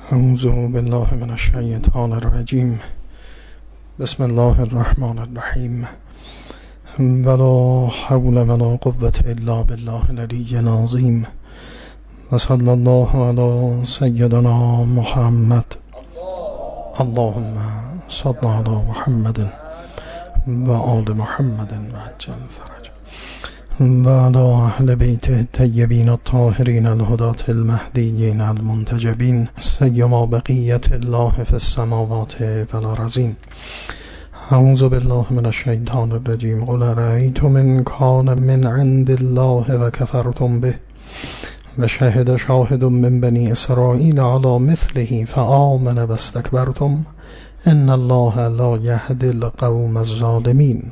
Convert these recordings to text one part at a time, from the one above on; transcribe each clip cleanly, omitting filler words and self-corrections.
اعوذ بالله من الشیطان الرجیم. بسم الله الرحمن الرحیم. ولا حول ولا قوة الا بالله العلی العظیم. و صلی الله علی سیدنا محمد. اللهم صل علی محمد و آل محمد و عجل فرج و علی اهل بیت الطیبین الطاهرین الهداة المهدیین المنتجبین سیما بقیت الله فی السماوات و الارضین. اعوذ بالله من الشیطان الرجیم. قل ارأیتم ان کان من عند الله و کفرتم به و شهد شاهد من بنی اسرائیل علی مثله فآمن و استکبرتم ان الله لا یهدی القوم الظالمین.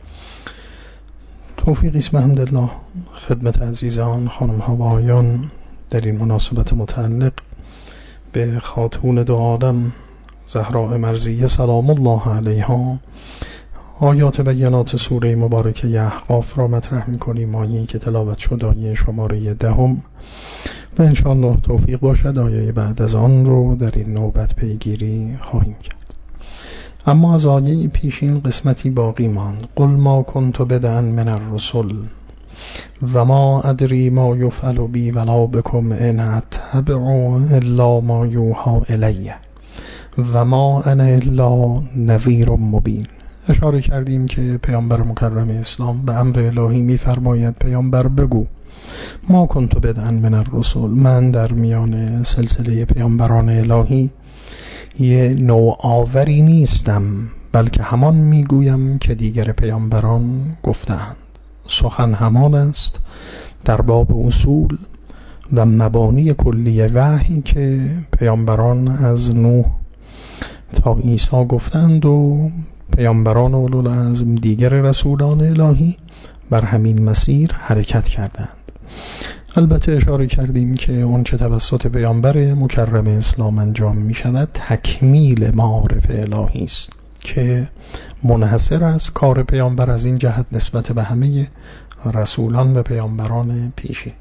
توفیق اسم الحمدلله خدمت عزیزان، خانم ها و آقایان، در این مناسبت متعلق به خاتون دو عالم زهراء مرضیه سلام الله علیها آیات بینات سوره مبارکه احقاف را مطرح می‌کنیم. آیه‌ای که تلاوت شد آیه شماره 10 و انشاءالله توفیق باشد آیه بعد از آن رو در این نوبت پیگیری خواهیم کرد. اما از آیه پیشین قسمتی باقی ماند. قل ما کنت بدعا من الرسل و ما ادری ما یفعل بی ولا بکم ان اتبع الا ما یوحى الی و ما انا الا نذیر مبین. اشاره کردیم که پیامبر مکرم اسلام به امر الهی می‌فرماید پیامبر بگو ما کنت بدعا من الرسل، من در میان سلسله پیامبران الهی یه نوآوری نیستم، بلکه همان میگویم که دیگر پیامبران گفتند. سخن همان است در باب اصول و مبانی کلی وحی که پیامبران از نوح تا عیسی گفتند و پیامبران اولوالعزم دیگر رسولان الهی بر همین مسیر حرکت کردند. البته اشاره کردیم که اون چه توسط پیامبر مکرم اسلام انجام می شود تکمیل معارف الهی است که منحصر است کار پیامبر از این جهت نسبت به همه رسولان و پیامبران پیشین.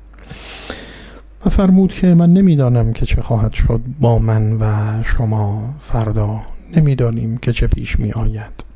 و فرمود که من نمیدانم که چه خواهد شد با من و شما فردا، نمیدانیم که چه پیش می آید.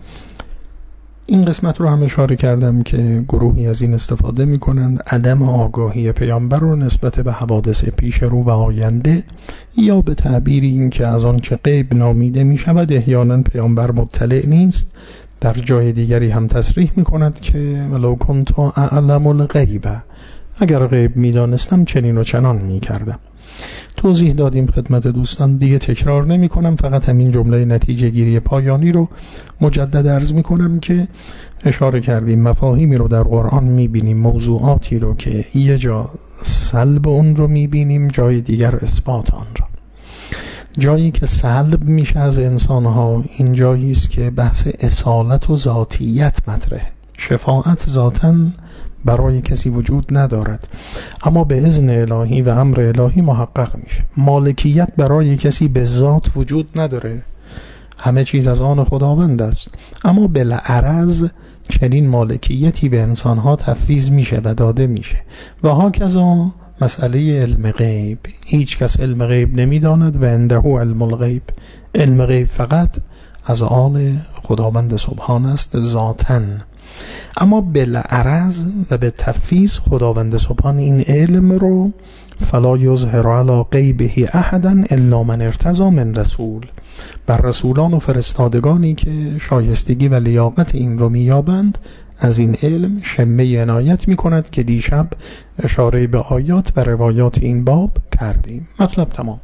این قسمت رو هم اشاره کردم که گروهی از این استفاده می کنند عدم آگاهی پیامبر رو نسبت به حوادث پیش رو و آینده، یا به تعبیری این که از آن چه غیب نامیده می شود احیانا پیامبر مطلع نیست. در جای دیگری هم تصریح می کند که ولو کنت اعلم الغیب، اگر غیب می دانستم چنین و چنان می کردم. توضیح دادیم خدمت دوستان، دیگه تکرار نمی کنم، فقط همین جمله نتیجه گیری پایانی رو مجدد عرض می کنم که اشاره کردیم مفاهیمی رو در قرآن می بینیم، موضوعاتی رو که یه جا سلب اون رو می بینیم، جای دیگر اثبات آن را. جایی که سلب میشه از انسانها این جایی است که بحث اصالت و ذاتیت مطرحه. شفاعت ذاتاً برای کسی وجود ندارد، اما به اذن الهی و امر الهی محقق میشه. مالکیت برای کسی به ذات وجود نداره، همه چیز از آن خداوند است، اما بالعرض چنین مالکیتی به انسانها تفویض میشه و داده میشه. و هاکذا مسئله علم غیب، هیچ کس علم غیب نمیداند و عنده علم الغیب. علم غیب فقط از آن خداوند سبحان است ذاتاً، اما بالعرض و به تفویض خداوند سبحان این علم رو فلا یظهر علی غیبه احدا الا من ارتضی من رسول، بر رسولان و فرستادگانی که شایستگی و لیاقت این رو میابند از این علم شمه عنایت میکند که دیشب اشاره به آیات و روایات این باب کردیم. مطلب تمام.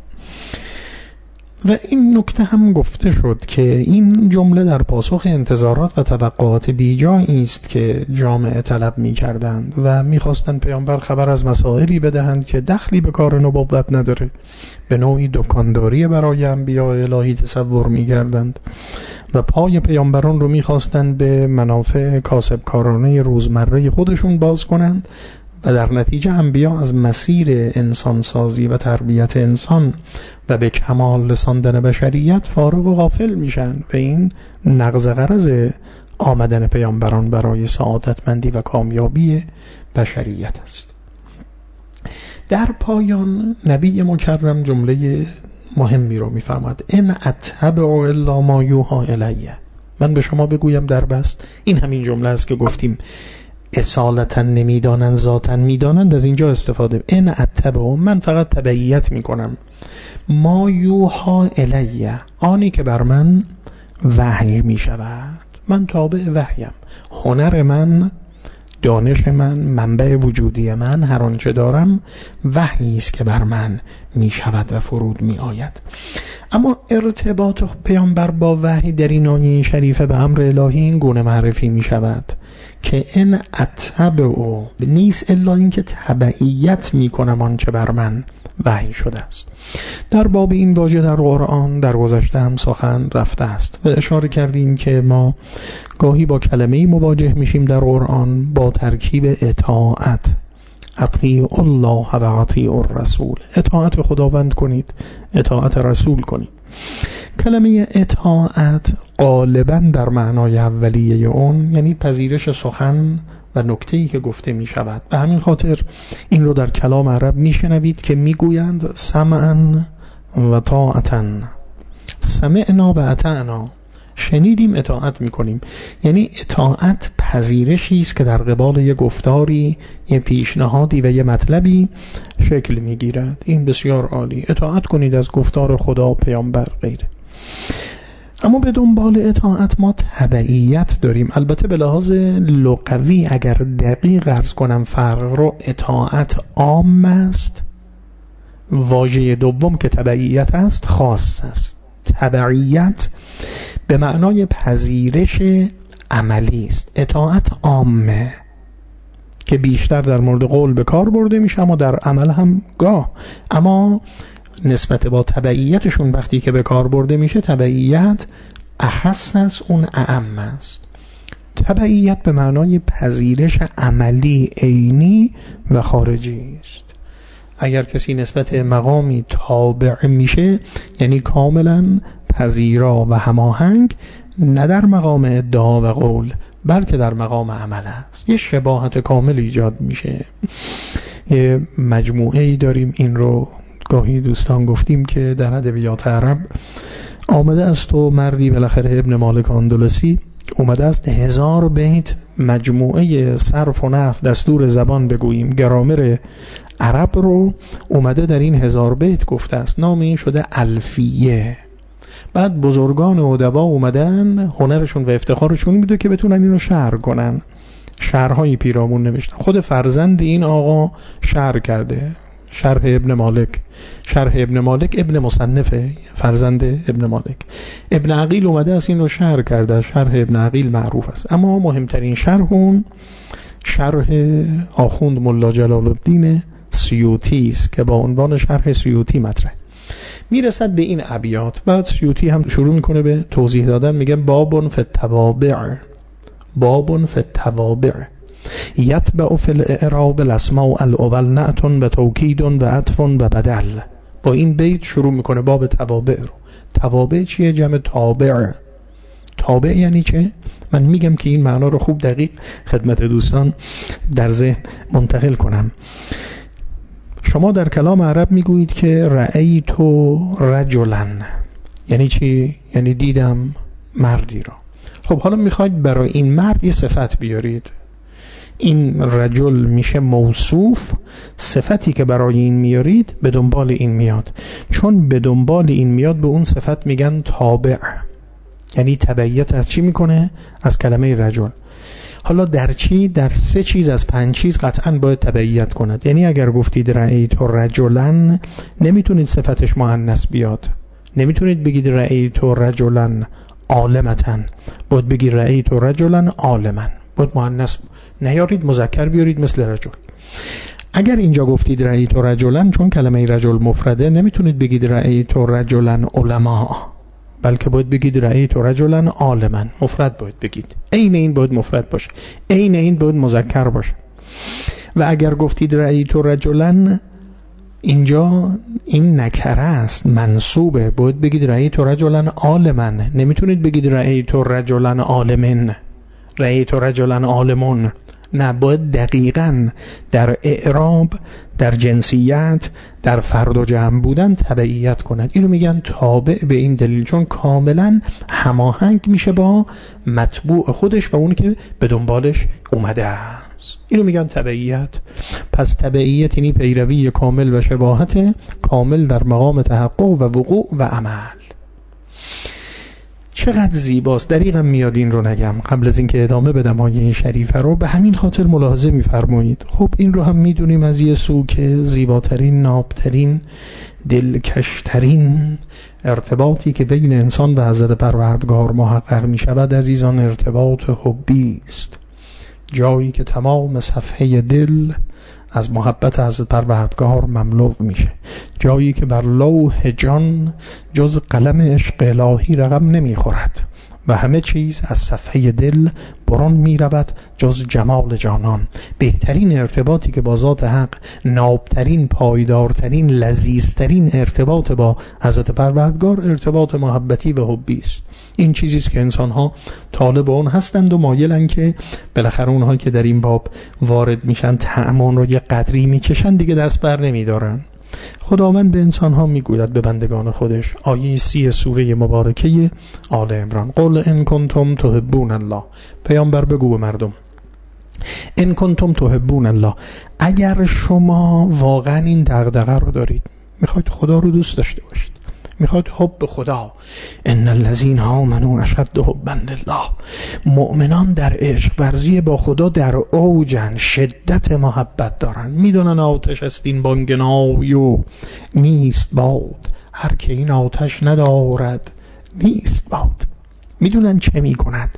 و این نکته هم گفته شد که این جمله در پاسخ انتظارات و توقعات بیجایی است که جامعه طلب می کردند و می خواستند پیامبر خبر از مسائلی بدهند که دخلی به کار نبوت نداره. به نوعی دکانداری برای انبیاء الهی تصور می کردند و پای پیامبران رو می خواستند به منافع کاسبکارانه روزمره خودشون باز کنند و در نتیجه انبیا از مسیر انسانسازی و تربیت انسان و به کمال رساندن بشریت فارغ و غافل میشن و این نقض غرض آمدن پیامبران برای سعادتمندی و کامیابی بشریت است. در پایان نبی مکرم جمله مهمی رو میفرماد. ان اتبع الا ما یوحی الیه، من به شما بگویم در بست. این همین جمله است که گفتیم اصالتا نمیدانند ذاتا میدانند، از اینجا استفاده. ان اتبع، من فقط تبعیت میکنم، ما یوحی الیه، آنی که بر من وحی میشود. من تابع وحیم، هنر من، دانش من، منبع وجودی من، هر آنچه دارم وحی است که بر من می شود و فرود می آید. اما ارتباط پیامبر با وحی در این آیه شریفه به امر الهی این گونه معرفی می شود که ان اتبع نیست الا این که تبعیت می کنم آنچه بر من وحی شده است. در باب این واژه در قرآن در گذشته هم سخن رفته است و اشاره کردیم که ما گاهی با کلمه‌ای مواجه میشیم در قرآن با ترکیب اطاعت، اطیعوا الله و اطیعوا الرسول، اطاعت خداوند کنید، اطاعت رسول کنید. کلمه اطاعت غالبا در معنای اولیه اون یعنی پذیرش سخن و نکته‌ای که گفته می شود. به همین خاطر این رو در کلام عرب می شنوید که می گویند سمعا و طاعتا، سمعنا و اطعنا، شنیدیم اطاعت می کنیم. یعنی اطاعت پذیرشی است که در قبال یه گفتاری، یه پیشنهادی و یه مطلبی شکل می گیرد. این بسیار عالی، اطاعت کنید از گفتار خدا، پیامبر، غیره. اما به دنبال اطاعت ما تبعیت داریم. البته به لحاظ لغوی اگر دقیق عرض کنم فرق رو، اطاعت عام است، واژه دوم که تبعیت است خاص است. تبعیت به معنای پذیرش عملی است، اطاعت عامه که بیشتر در مورد قول به کار برده میشه اما در عمل هم گاه. اما نسبت با تبعیتشون وقتی که به کار برده میشه، تبعیت اخص است، اون اعم است. تبعیت به معنای پذیرش عملی عینی و خارجی است. اگر کسی نسبت مقامی تابع میشه یعنی کاملا پذیرا و هماهنگ، نه در مقام ادعا و قول بلکه در مقام عمل است. یه شباهت کامل ایجاد میشه. یه مجموعه ای داریم، این رو گاهی دوستان گفتیم که در ادبیات عرب آمده است و مردی بالاخره ابن مالک اندلسی اومده است 1000 بیت مجموعه صرف و نحو دستور زبان بگوییم، گرامر عرب رو اومده در این 1000 بیت گفته است. نام این شده الفیه. بعد بزرگان ادبا اومدن، هنرشون و افتخارشون میده که بتونن اینو شرح کنن، شرح‌های پیرامون نوشتن. خود فرزند این آقا شرح کرده، شرح ابن مالک. شرح ابن مالک ابن مصنفه، فرزند ابن مالک. ابن عقیل اومده است این رو شرح کرده، شرح ابن عقیل معروف است. اما مهمترین شرح اون شرح آخوند ملا جلال الدین سیوطی است که با عنوان شرح سیوطی مطرح میرسد به این ابیات. بعد سیوطی هم شروع میکنه به توضیح دادن، میگه بابون فی التوابع، بابون فی التوابع یتبع فی الاعراب الاسماء الاول نعت و توکید و عطف و بدل. با این بیت شروع میکنه باب توابع رو. توابع چیه؟ جمع تابع. تابع یعنی چه؟ من میگم که این معنا رو خوب دقیق خدمت دوستان در ذهن منتقل کنم. شما در کلام عرب میگویید که رأیت رجلا، یعنی چی؟ یعنی دیدم مردی را. خب حالا میخواید برای این مرد یه صفت بیارید. این رجل میشه موصوف، صفتی که برای این میارید به دنبال این میاد. چون به دنبال این میاد به اون صفت میگن تابع. یعنی تبعیت از چی میکنه؟ از کلمه رجل. حالا در چی؟ در 3 چیز از 5 چیز قطعا باید تبعیت کند. یعنی اگر گفتید رأیت رجلا، نمیتونید صفتش مؤنث بیاد، نمیتونید بگید رأیت رجلا عالمتن، باید بگید رأیت رجلا عالما، باید مؤنث نیارید، مذکر بیارید مثل رجل. اگر اینجا گفتید رأیت رجلا، چون کلمه رجل مفرده، نمیتونید بگید رأیت رجلا علما، بلکه باید بگید رأیت رجلا عالما، مفرد باید بگید. عین این باید مفرد باشه، عین این باید مذکر باشه. و اگر گفتید رأیت رجلا، اینجا این نکره است، منصوبه، باید بگید رأیت رجلا عالما، نمیتونید بگید رأیت رجلا عالمن، رأیت رجلا عالمون. نه، باید دقیقاً در اعراب، در جنسیت، در فرد و جمع بودن تبعیت کند. اینو میگن تابع به این دلیل، چون کاملاً هماهنگ میشه با متبوع خودش و اون که به دنبالش اومده است. اینو میگن تبعیت. پس تبعیت یعنی پیروی کامل و شباهت کامل در مقام تحقق و وقوع و عمل. چقدر زیباست. دقیقا میاد این رو نگم قبل از اینکه ادامه بدم آیه این شریفه رو، به همین خاطر ملاحظه میفرمایید. خب این رو هم میدونیم از یه سو که زیباترین، نابترین، دلکشترین ارتباطی که بین انسان و حضرت پروردگار محقق میشود عزیزان ارتباط حبی است. جایی که تمام صفحه دل از محبت حضرت پروردگار مملو میشه، جایی که بر لوح جان جز قلم عشق الهی رقم نمیخورد و همه چیز از صفحه دل برون میرود جز جمال جانان. بهترین ارتباطی که با ذات حق، نابترین، پایدارترین، لذیذترین ارتباط با حضرت پروردگار ارتباط محبتی و حبی است. این چیزی است که انسان‌ها طالب اون هستند و مایلن که بالاخره اونها که در این باب وارد میشن طعم اون رو یه قدری میکشن، دیگه دست بر نمیدارن. خداوند به انسان‌ها میگوید، به بندگان خودش، آیه 30 سوره مبارکه آل عمران، قل ان کنتم تحبون الله، پیامبر بگو به مردم، ان کنتم تحبون الله، اگر شما واقعا این دغدغه رو دارید، میخواید خدا رو دوست داشته باشید، میخواد حب خدا، ان الذین آمنوا اشد حبا لله، مؤمنان در عشق ورزی با خدا در اوجن، شدت محبت دارن، میدونن آتش است این بانگنای و نیست باد، هر که این آتش ندارد نیست باد. میدونن چه میکند؟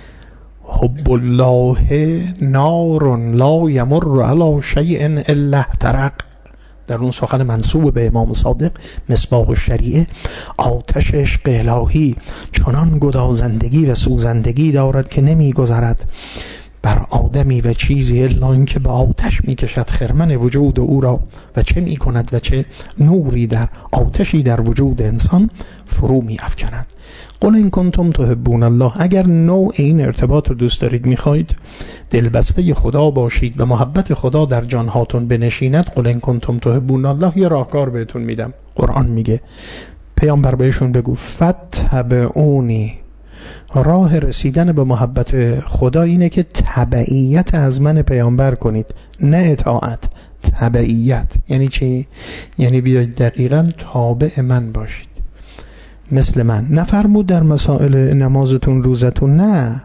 حب الله نار لا یمر علی شیء الا احترق. در اون سخن منسوب به امام صادق مصباح الشریعه، آتش عشق الهی چنان گدازندگی و سوزندگی دارد که نمی گذرد بر آدمی و چیزی الا اینکه به آتش می کشد خرمن وجود او را و چه می کند و چه نوری در آتشی در وجود انسان فرو می افکند. قل این کنتم تحبون الله، اگر نوع این ارتباط رو دوست دارید، میخواید دلبسته خدا باشید و محبت خدا در جانهاتون بنشیند، قل این کنتم تحبون الله، یه راهکار بهتون میدم. قرآن میگه پیامبر بهشون بگو فتبعونی، راه رسیدن به محبت خدا اینه که تبعیت از من پیامبر کنید، نه اطاعت. تبعیت یعنی چی؟ یعنی بیاید دقیقاً تابع من باشید، مثل من. نفرمود در مسائل نمازتون، روزتون، نه،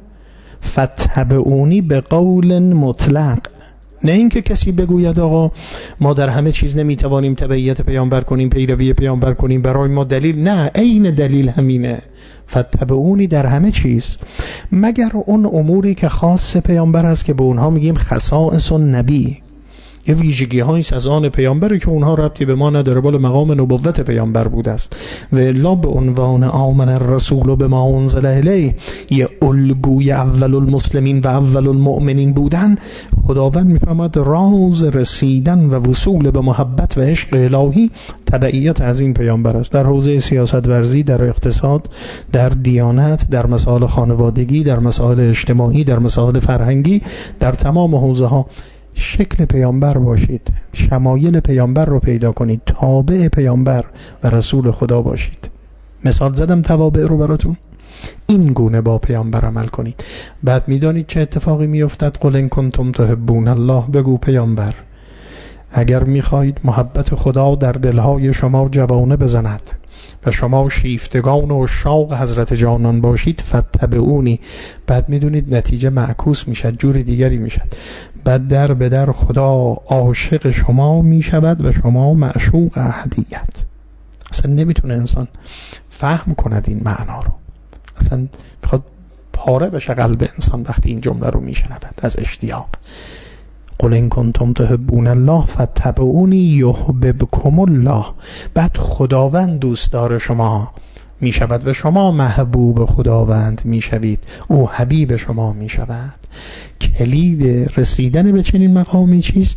فتبعونی به قول مطلق، نه اینکه کسی بگوید آقا ما در همه چیز نمیتوانیم تبعیت پیامبر کنیم، پیروی پیامبر کنیم، برای ما دلیل، نه، عین دلیل همینه، فتبعونی در همه چیز، مگر اون اموری که خاص پیامبر است که به اونها میگیم خصائص النبی، یه ویژگی هایی از آن پیامبره که اونها ربطی به ما نداره، بالا مقام نبوت پیامبر بوده است و الا به عنوان آمن الرسول به ما انزل الیه، یه الگوی اول المسلمین و اول المؤمنین بودن. خداوند میفهمد راز رسیدن و وصول به محبت و عشق الهی تبعیت از این پیامبر است، در حوزه سیاست ورزی، در اقتصاد، در دیانت، در مسائل خانوادگی، در مسائل اجتماعی، در مسائل فرهنگی، در تمام حوزه ها شکل پیامبر باشید، شمایل پیامبر رو پیدا کنید، تابع پیامبر و رسول خدا باشید. مثال زدم توابع رو براتون، این گونه با پیامبر عمل کنید. بعد میدانید چه اتفاقی میافتد؟ قل ان کنتم تحبون الله، بگو پیامبر اگر میخواهید محبت خدا در دلهای شما جوانه بزند و شما شیفتگان و عشاق حضرت جانان باشید، فتبعونی. بعد میدونید نتیجه معکوس میشد، جور دیگری میشد. بعد در به در خدا عاشق شما میشود و شما معشوق احدیت. اصلا نمیتونه انسان فهم کند این معنا رو، اصلا میخواد پاره بشه قلب انسان وقتی این جمله رو میشنود از اشتیاق. قل ان کنتم تحبون الله فتبعونی یحببکم الله. بعد خداوند دوستدار شما می شود و شما محبوب خداوند می شوید، او حبیب شما می شود. کلید رسیدن به چنین مقامی چیست؟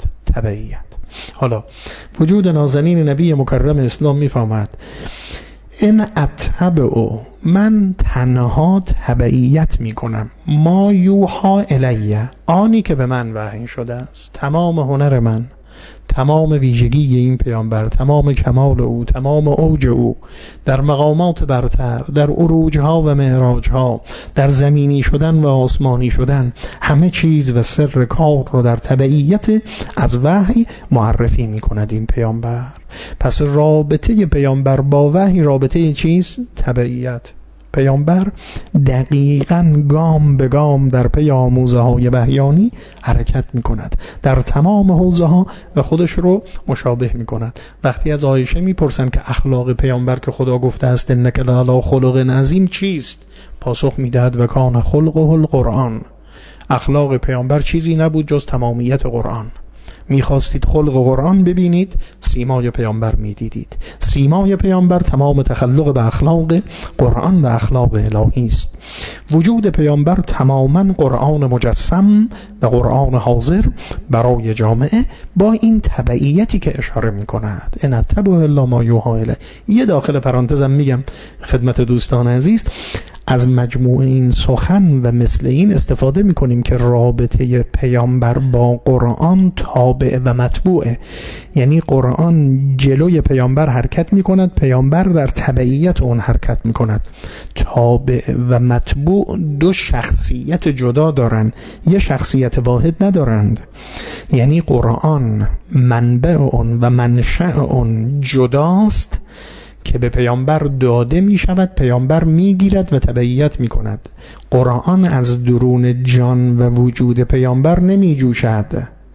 تبعیت. حالا وجود نازنین نبی مکرم اسلام می فهمد این اتبع، من تنها تبعیت میکنم، ما یوحا الیه، آنی که به من وحی شده است. تمام هنر من، تمام ویژگی این پیامبر، تمام کمال او، تمام اوج او در مقامات برتر، در عروجها و معراجها، در زمینی شدن و آسمانی شدن، همه چیز و سر کار رو در تبعیت از وحی معرفی می کند این پیامبر. پس رابطه پیامبر با وحی رابطه چیز؟ تبعیت. پیامبر دقیقاً گام به گام در پی آموزه های وحیانی حرکت می کند، در تمام حوزه ها و خودش رو مشابه می کند. وقتی از عایشه می پرسند که اخلاق پیامبر که خدا گفته است انک لعلی خلق عظیم چیست، پاسخ می دهد و کان خلقه القرآن. اخلاق پیامبر چیزی نبود جز تمامیت قرآن. میخواستید خلق قرآن ببینید، سیمای پیامبر میدیدید. سیمای پیامبر تمام تخلق به اخلاق قرآن و اخلاق الهی است. وجود پیامبر تماما قرآن مجسم و قرآن حاضر برای جامعه با این تبعیتی که اشاره میکند. ان اتبع الا ما یوحی الی. یه داخل پرانتزم میگم خدمت دوستان عزیز، از مجموع این سخن و مثل این استفاده میکنیم که رابطه پیامبر با قرآن تابع و متبوعه. یعنی قرآن جلوی پیامبر حرکت میکند، پیامبر در تبعیت اون حرکت میکند. تابع و متبوع دو شخصیت جدا دارند، یه شخصیت واحد ندارند. یعنی قرآن منبع اون و منشأ اون جداست که به پیامبر داده می شود، پیامبر می گیرد و تبعیت می کند. قرآن از درون جان و وجود پیامبر نمی جوشد.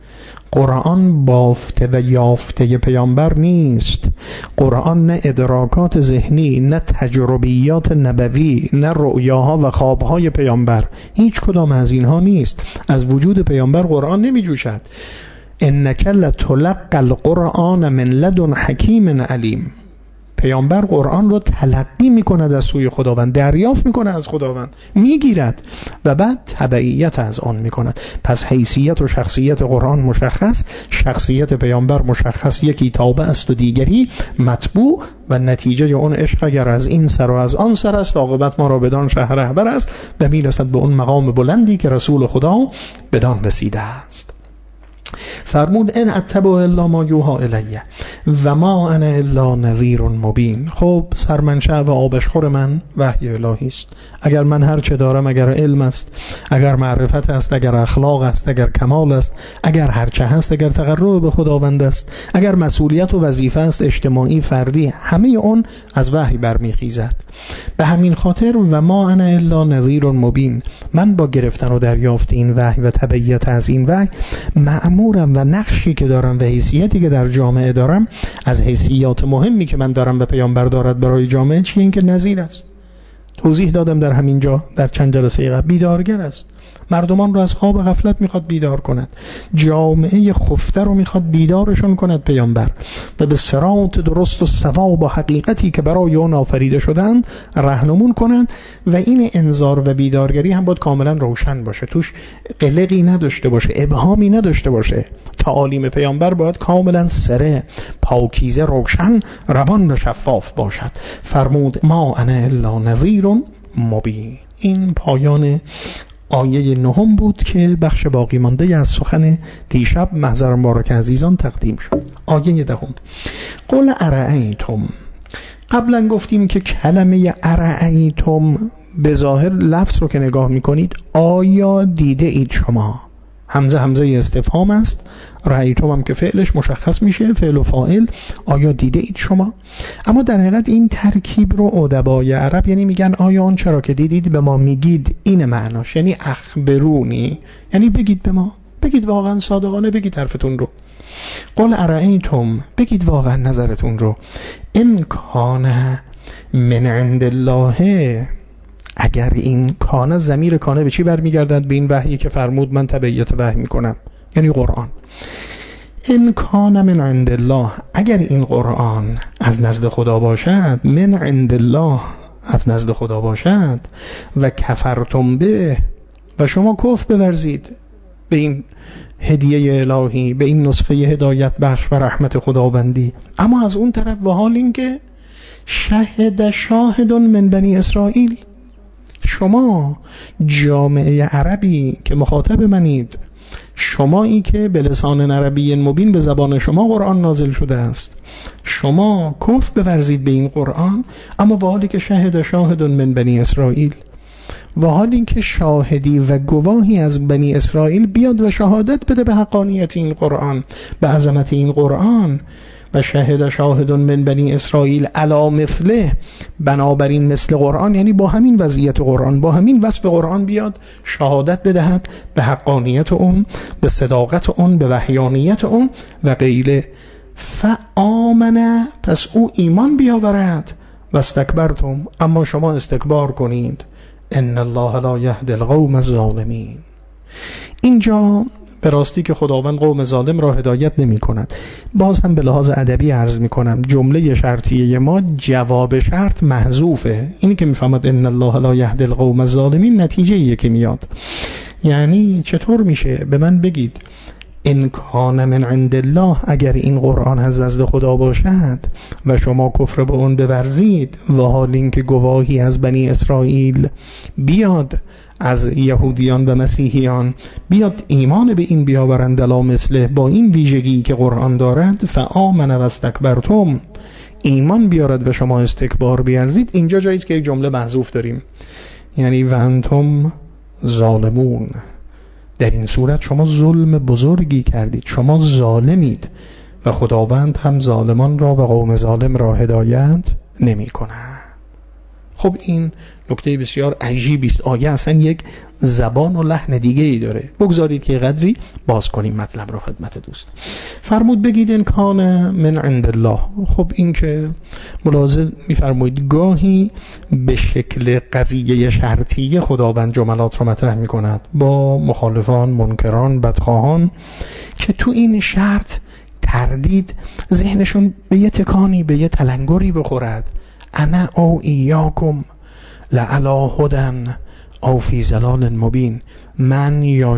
قرآن بافته و یافته پیامبر نیست. قرآن نه ادراکات ذهنی، نه تجربیات نبوی، نه رؤیاها و خوابهای پیامبر، هیچ کدام از اینها نیست. از وجود پیامبر قرآن نمی جوشد. انک لتلقی القرآن من لدن حکیم علیم. پیامبر قرآن رو تلقی میکند از سوی خداوند، دریافت میکنه از خداوند، میگیرد و بعد تبعیت از آن میکند. پس حیثیت و شخصیت قرآن مشخص، شخصیت پیامبر مشخص، یکی تابع است و دیگری متبوع، و نتیجه اون عشق اگر از این سر و از آن سر است، عاقبت ما را بدان شهر رهبر است و میرسد به اون مقام بلندی که رسول خدا بدان رسیده است. فرمود ان اتبع الا ما یوحی الیه و ما انا الا نذیر مبین. خب سرمنشأ و آبشخور من وحی الهی است. اگر من هر چه دارم، اگر علم است، اگر معرفت است، اگر اخلاق است، اگر کمال است، اگر هر چه هست، اگر تقرب به خداوند است، اگر مسئولیت و وظیفه است اجتماعی فردی، همه اون از وحی برمیخیزد. به همین خاطر و ما انا الا نذیر مبین، من با گرفتن و دریافت این وحی و تبعیت از این وحی مأمورم و نقشی که دارم و حیثیتی که در جامعه دارم، از حیثیات مهمی که من دارم و پیامبر دارد برای جامعه چیه؟ این که نذیر است. توضیح دادم در همین جا در چند جلسه قبل. بیدارگر است، مردمان رو از خواب غفلت میخواد بیدار کند، جامعه خفته رو میخواد بیدارشون کند پیامبر و به صراط درست و سوا با حقیقتی که برای اون آفریده شدن راهنمون کنند. و این انذار و بیدارگری هم باید کاملا روشن باشه، توش قلقی نداشته باشه، ابهامی نداشته باشه. تعالیم پیامبر باید کاملا سره، پاکیزه، روشن، روان و شفاف باشد. فرمود ما انا الا نذیر مبین. این پایان آیه 9 بود که بخش باقی مانده از سخن دیشب محضر مبارک عزیزان تقدیم شد. آیه 10: قل ارأیتم. قبلا گفتیم که کلمه ارأیتم به ظاهر لفظ رو که نگاه میکنید، آیا دیده اید شما؟ همزه استفهام است، رأیتم هم که فعلش مشخص میشه، فعل و فاعل. آیا دیده اید شما؟ اما در حقیقت این ترکیب رو ادبای عرب یعنی میگن آیا آن چرا که دیدید به ما میگید، این معناش. یعنی اخبرونی، یعنی بگید به ما، بگید واقعا صادقانه، بگید حرفتون رو. قل ارأیتم، بگید واقعا نظرتون رو. ان کان من عند الله، اگر این کانه، ضمیر کانه به چی برمیگردد؟ به این وحیی که فرمود من تبعیت وحی میکنم، یعنی قرآن. ان کان من عند الله، اگر این قرآن از نزد خدا باشد، من عند الله، از نزد خدا باشد، و کفرتم به، و شما کفر بورزید به این هدیه الهی، به این نسخه هدایت بخش و رحمت خداوندی، اما از اون طرف و حال این که شهد شاهد من بنی اسرائیل. شما جامعه عربی که مخاطب منید، شمایی که به لسان عربی مبین به زبان شما قرآن نازل شده است، شما کفر بورزید به این قرآن، اما و حالی که شهد شاهد من بنی اسرائیل، و حالی که شاهدی و گواهی از بنی اسرائیل بیاد و شهادت بده به حقانیت این قرآن، به عظمت این قرآن، و شهد شاهد من بنی اسرائیل علی مثله، بنابراین مثل قرآن، یعنی با همین وضعیت قرآن، با همین وصف قرآن بیاد شهادت بدهد به حقانیت اون، به صداقت اون، به وحیانیت اون و غیره. فآمنه، پس او ایمان بیاورد. و استکبرتم، اما شما استکبار کنید. ان الله لا یهدی القوم الظالمین. اینجا به راستی که خداوند قوم ظالم را هدایت نمی کند. باز هم به لحاظ ادبی عرض می کنم جمله شرطیه ما جواب شرط محذوفه. اینی که می فهمد ان الله لا یهدی القوم الظالمین نتیجه ایه که میاد. یعنی چطور میشه؟ به من بگید ان کان من عند الله، اگر این قرآن از نزد خدا باشد و شما کفر به اون بورزید، و حال اینکه گواهی از بنی اسرائیل بیاد، از یهودیان و مسیحیان بیاد ایمان به این بیاورند علی مثله، با این ویژگی که قرآن دارد، فآمن و استکبرتم، ایمان بیارد و شما استکبار بیارزید. اینجا جاییست که یک جمله محذوف داریم، یعنی و انتم ظالمون. در این صورت شما ظلم بزرگی کردید، شما ظالمید و خداوند هم ظالمان را و قوم ظالم را هدایت نمی کند. خب این نکته بسیار عجیبی است. آیه اصلا یک زبان و لحن دیگه ای داره. بگذارید که قدری باز کنیم مطلب را خدمت دوست. فرمود بگید ان کان من عند الله. خب این که ملاحظه می‌فرمایید گاهی به شکل قضیه شرطیه خداوند جملات رو مطرح می‌کند با مخالفان، منکران، بدخواهان که تو این شرط تردید ذهنشون به یه تکانی، به یه تلنگری بخورد. انا او ایاکم لعلی هدن او فی ضلال مبین. من یا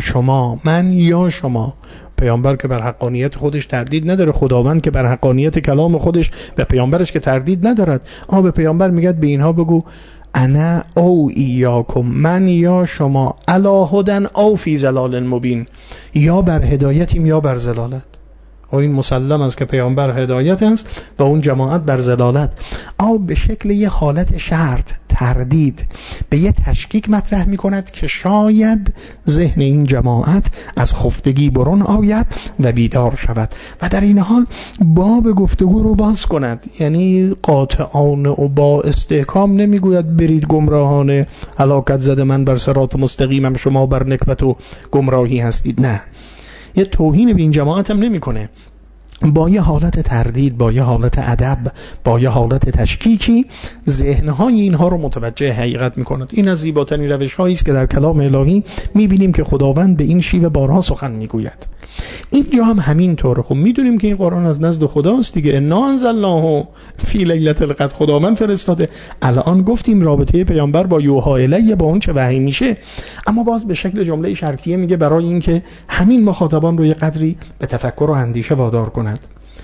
شما. پیامبر که بر حقانیت خودش تردید نداره، خداوند که بر حقانیت کلام خودش به پیامبرش که تردید ندارد، اما به پیامبر میگه به اینها بگو انا او ایاکم، من یا شما، علی هدن او فی ضلال مبین، یا بر هدایتیم یا بر ضلالت. و این مسلم است که پیامبر هدایت است و اون جماعت بر ضلالت. او به شکل یه حالت شرط، تردید، به یه تشکیک مطرح می کند که شاید ذهن این جماعت از خفتگی برون آید و بیدار شود و در این حال باب گفتگو رو باز کند. یعنی قاطعانه و با استحکام نمیگوید برید گمراهانه، هلاکت زده من بر صراط مستقیمم، شما بر نکبت و گمراهی هستید. نه، یه توهین به این جماعت هم نمی کنه. با یه حالت تردید، با یه حالت ادب، با یه حالت تشکیکی ذهنهای اینها رو متوجه حقیقت می کند. این از زیباترین روش هایی است که در کلام الهی می بینیم که خداوند به این شیوه بارها سخن می گوید. اینجا هم همین طور. خب می دونیم که این قرآن از نزد خداست دیگه. انا انزلناه فی لیلة القدر، خداوند فرستاده. الان گفتیم رابطه پیامبر با یوحی الیه، با اون چه وحی میشه، اما باز به شکل جمله شرطیه میگه برای اینکه همین مخاطبان رو یه قدری به تفکر و اندیشه وادار کند.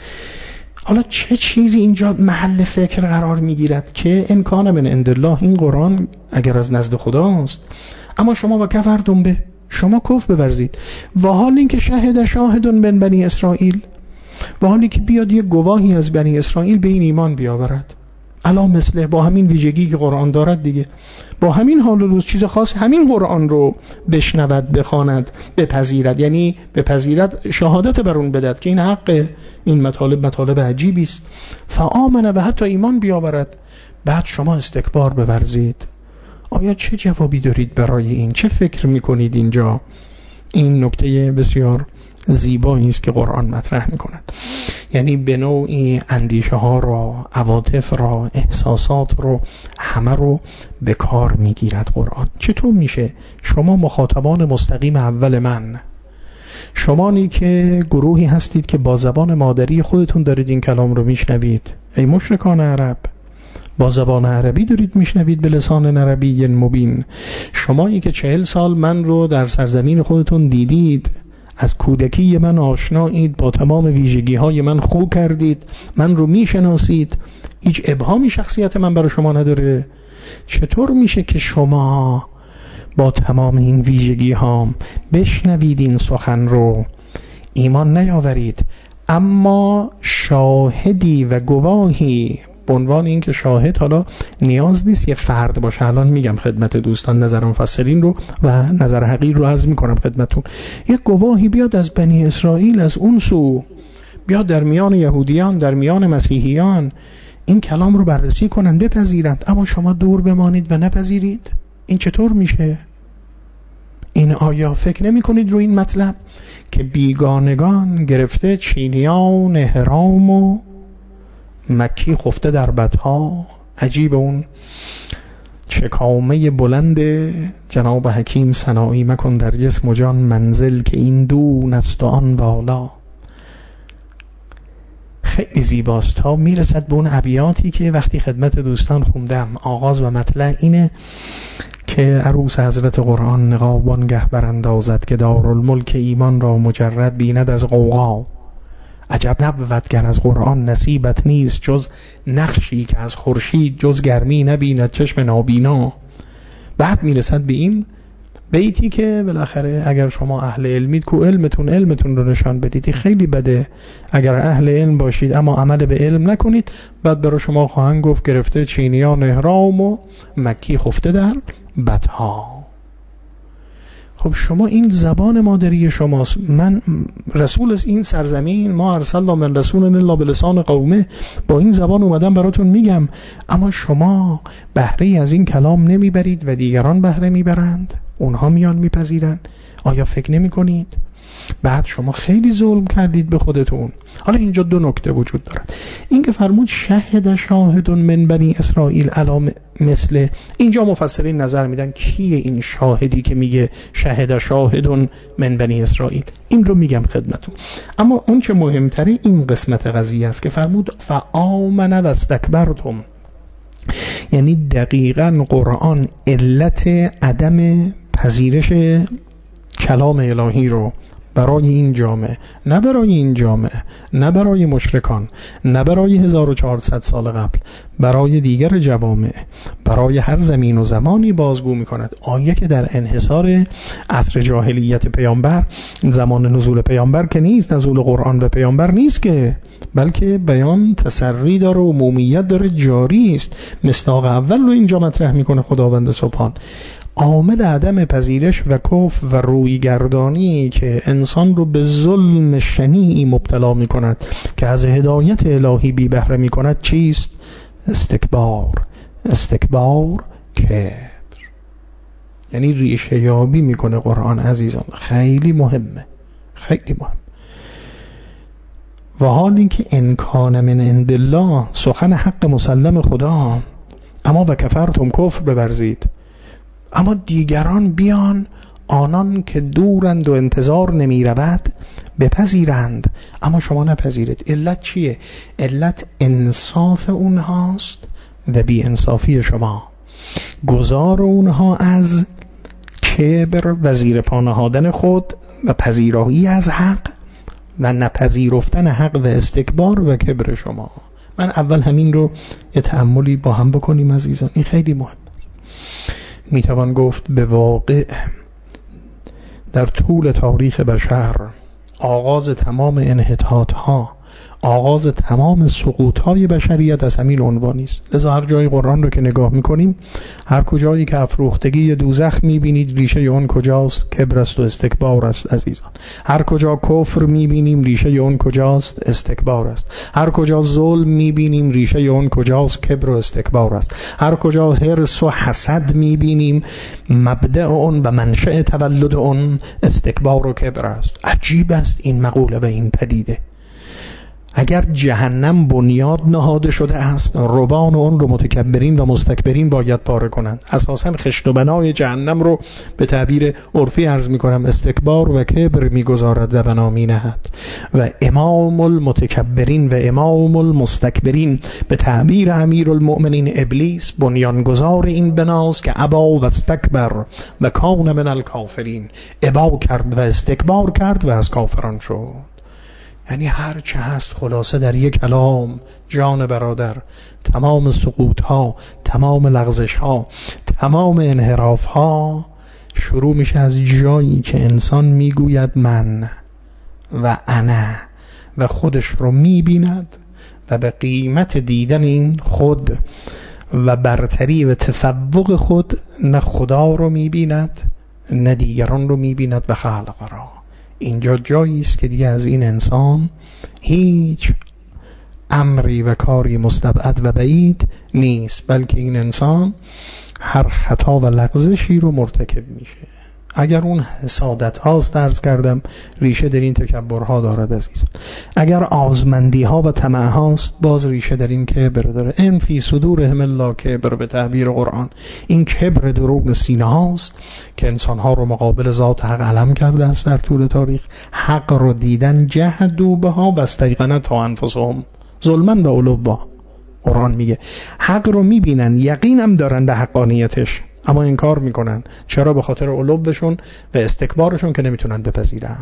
حالا چه چیزی اینجا محل فکر قرار میگیرد که ان کان من عند الله، این قرآن اگر از نزد خداست، اما شما و کفرتم به، شما کفر بورزید. و حال این که شهد شاهد من بنی اسرائیل، و حالی که بیاد یک گواهی از بنی اسرائیل به این ایمان بیاورد، علا مثله، با همین ویژگی که قرآن دارد دیگه، با همین حال و روز چیز خاص همین قرآن رو بشنود، بخواند، بپذیرد، یعنی بپذیرد، شهادت بر اون بدهد که این حق، این مطالب عجیبی است. فآمنه، و حتی ایمان بیاورد، بعد شما استکبار بورزید. آیا چه جوابی دارید برای این؟ چه فکر میکنید اینجا؟ این نکته بسیار زیبایی است که قرآن مطرح میکند. یعنی به نوعی اندیشه ها را، عواطف را، احساسات رو، همه رو به کار میگیرد قرآن. چطور میشه شما مخاطبان مستقیم اول من، شمانی که گروهی هستید که با زبان مادری خودتون دارید این کلام رو میشنوید، ای مشرکان عرب، با زبان عربی دارید میشنوید به لسان عربی مبین، شمایی که 40 سال من رو در سرزمین خودتون دیدید، از کودکی من آشنایید، با تمام ویژگی های من خو کردید، من رو میشناسید، هیچ ابهامی شخصیت من برای شما نداره. چطور میشه که شما با تمام این ویژگی ها بشنوید این سخن رو، ایمان نیاورید؟ اما شاهدی و گواهی، به عنوان این که شاهد حالا نیاز نیست یه فرد باشه، الان میگم خدمت دوستان نظر مفسرین رو و نظر حقیر رو عرض میکنم خدمتون، یه گواهی بیاد از بنی اسرائیل، از اون سو بیاد در میان یهودیان، در میان مسیحیان، این کلام رو بررسی کنن، بپذیرند، اما شما دور بمانید و نپذیرید. این چطور میشه؟ این آیا فکر نمی کنید رو این مطلب که بیگانگان گرفته چینیان احرام و مکی خفته در بدها؟ عجیب اون چکامه بلند جناب حکیم سنایی، مکن در جسم و جان منزل که این دون است و آن بالا. خیلی زیباست تا میرسد به اون ابیاتی که وقتی خدمت دوستان خوندم، آغاز و مطلع اینه که عروس حضرت قرآن نقابان گه براندازد که دارالملک ایمان را مجرد بیند از غوغا. عجب نبود گر از قرآن نصیبت نیست جز نقشی که از خورشید جز گرمی نبیند چشم نابینا. بعد میرسد به این بیتی که بالاخره اگر شما اهل علمید کو علمتون رو نشان بدید. خیلی بده اگر اهل علم باشید اما عمل به علم نکنید، بعد برای شما خواهند گفت گرفته چینیان احرام و مکی خفته در بدها. خب شما این زبان مادری شماست، من رسول از این سرزمین، ما ارسلنا من رسول الا بلسان قومه، با این زبان اومدم براتون میگم، اما شما بهره از این کلام نمیبرید و دیگران بهره میبرند، اونها میان میپذیرند. آیا فکر نمی کنید؟ بعد شما خیلی ظلم کردید به خودتون. حالا اینجا دو نکته وجود دارد. این که فرمود شهد شاهد من بنی اسرائیل علی مثل، اینجا مفسرین نظر میدن کیه این شاهدی که میگه شهد شاهد من بنی اسرائیل، این رو میگم خدمتون. اما اون چه مهمتره این قسمت قضیه است که فرمود فآمن و استکبرتم، یعنی دقیقاً قرآن علت عدم پذیرش کلام الهی رو برای این جامعه، نه برای این جامعه، نه برای مشرکان، نه برای 1400 سال قبل، برای دیگر جوامع، برای هر زمین و زمانی بازگو می کند. آیه که در انحصار عصر جاهلیت پیامبر، زمان نزول پیامبر که نیست، نزول قرآن و پیامبر نیست که، بلکه بیان تسری داره و عمومیت داره، جاری است. مصداق اول رو اینجا مطرح میکنه خداوند سبحان. عامل عدم پذیرش و کفر و رویگردانی که انسان رو به ظلم شنیعی مبتلا می کند که از هدایت الهی بی بهره می کند چیست؟ استکبار کبر، یعنی ریشه یابی می کنه قرآن عزیزان. خیلی مهمه، خیلی مهم. و حالی که انکان من عند الله، سخن حق مسلم خدا، اما و کفرتم، کفر بورزید، اما دیگران بیان، آنان که دورند و انتظار نمی رود بپذیرند، اما شما نپذیرید. علت چیه؟ علت انصاف اونهاست و بی انصافی شما، گذار اونها از کبر و زیر پا نهادن خود و پذیرایی از حق و نپذیرفتن حق و استکبار و کبر شما. من اول همین رو یه تأملی با هم بکنیم عزیزان، این خیلی مهم. میتوان گفت به واقع در طول تاریخ بشر آغاز تمام انحطاط‌ها، آغاز تمام سقوط‌های بشریت از همین عنوانی است. لذا هر جای قرآن رو که نگاه می‌کنیم، هر کجایی که افروختگی دوزخ می‌بینید ریشه اون کجاست؟ کبر است و استکبار است عزیزان. هر کجا کفر می‌بینیم ریشه اون کجاست؟ استکبار است. هر کجا ظلم می‌بینیم ریشه اون کجاست؟ کبر و استکبار است. هر کجا حرص و حسد می‌بینیم مبدأ اون و منشأ تولد اون استکبار و کبر است. عجیب است این مقوله و این پدیده. اگر جهنم بنیاد نهاده شده است، روان اون رو متکبرین و مستکبرین باید پاره کنند. اساساً خشت و بنای جهنم رو به تعبیر عرفی عرض می‌کنم استکبار و کبر می‌گذارد و بنا می‌نهد و امام المتکبرین و امام المستکبرین به تعبیر امیرالمؤمنین ابلیس بنیانگذار این بناست که ابا و استکبر و کان من الکافرین، ابا کرد و استکبار کرد و از کافران شد. یعنی هر چه هست خلاصه در یک کلام جان برادر، تمام سقوط ها، تمام لغزش ها، تمام انحراف ها شروع میشه از جایی که انسان میگوید من و انا و خودش رو میبیند و به قیمت دیدن این خود و برتری و تفوق خود نه خدا رو میبیند نه دیگران رو میبیند و خلق را. اینجا جایی است که دیگه از این انسان هیچ امری و کاری مستبعد و بعید نیست، بلکه این انسان هر خطا و لغزشی رو مرتکب میشه. اگر اون حسادت هاست عرض کردم ریشه در این تکبرها دارد عزیز. اگر آزمندی ها و طمع هاست باز ریشه در این کبر داره. ان فی صدورهم الا کبر به تعبیر قرآن. این کبر درون سینه هاست که انسان ها رو مقابل ذات حق علم کرده است در طول تاریخ. حق رو دیدن جهدوا بها و استیقنتها انفسهم ظلما و علوا. قرآن میگه حق رو میبینن، یقینم دارن به حقانیتش، اما انکار میکنن. چرا؟ به خاطر علوشون و استکبارشون که نمیتونن بپذیرن.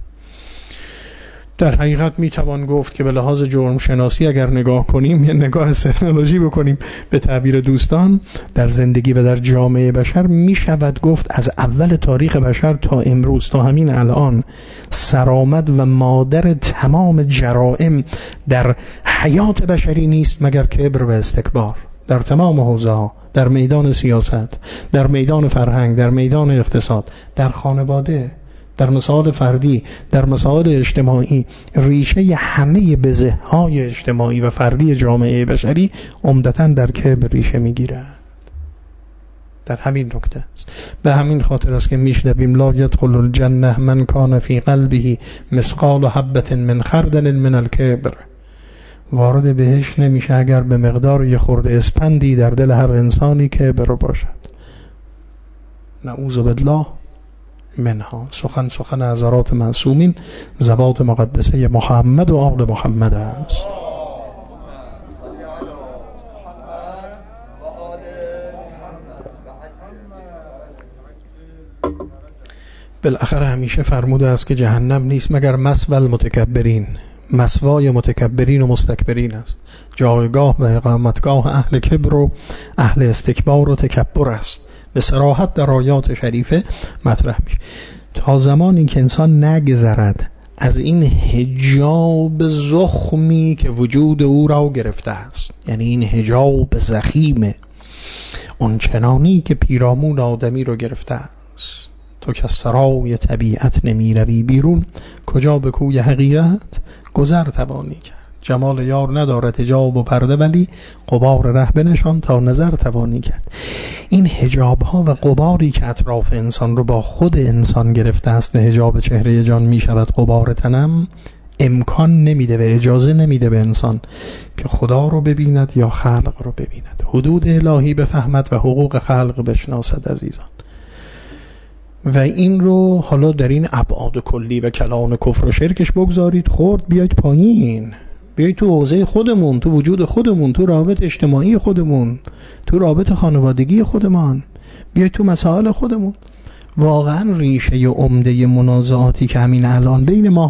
در حقیقت میتوان گفت که به لحاظ جرم شناسی اگر نگاه کنیم، یه نگاه سرنولوژی بکنیم به تعبیر دوستان، در زندگی و در جامعه بشر میشود گفت از اول تاریخ بشر تا امروز تا همین الان سرآمد و مادر تمام جرائم در حیات بشری نیست مگر کبر و استکبار. در تمام حوزه‌ها، در میدان سیاست، در میدان فرهنگ، در میدان اقتصاد، در خانواده، در مسائل فردی، در مسائل اجتماعی، ریشه همه بزه‌های اجتماعی و فردی جامعه بشری عمدتاً در کبر ریشه می‌گیرد. در همین نکته است. به همین خاطر است که میشنویم لا یدخل الجنه من کان فی قلبه مثقال حبة من خردل من الکبر. وارد بهشت نمیشه اگر به مقدار یه خورده اسپندی در دل هر انسانی کبر باشد. نعوذ بالله منها. سخن حضرات معصومین، زبات مقدسه محمد و آل محمد است. بالاخره همیشه فرموده است که جهنم نیست مگر مثوى المتکبرین، مثوای متکبرین و مستکبرین است. جایگاه و اقامتگاه اهل کبر و اهل استکبار و تکبر است. به صراحت در آیات شریفه مطرح میشه. تا زمانی که انسان نگذرد از این حجاب زخمی که وجود او را گرفته است، یعنی این حجاب زخیم اون چنانی که پیرامون آدمی رو گرفته است، تو که سرای طبیعت نمی روی بیرون، کجا به کوی حقیقت گذر توانی کرد. جمال یار ندارد حجاب و پرده، ولی غبار ره بنشان تا نظر توانی کرد. این حجاب ها و غباری که اطراف انسان رو با خود انسان گرفته است، به حجاب چهره جان می شود غبار تنم، امکان نمیده و اجازه نمیده به انسان که خدا رو ببیند یا خلق رو ببیند، حدود الهی بفهمد و حقوق خلق بشناسد عزیزان. و این رو حالا در این ابعاد کلی و کلان کفر و شرکش بگذارید، خورد بیایید پایین، بیایید تو حوزه خودمون، تو وجود خودمون، تو رابط اجتماعی خودمون، تو رابط خانوادگی خودمان، بیایید تو مسائل خودمون. واقعا ریشه عمده منازعاتی که همین الان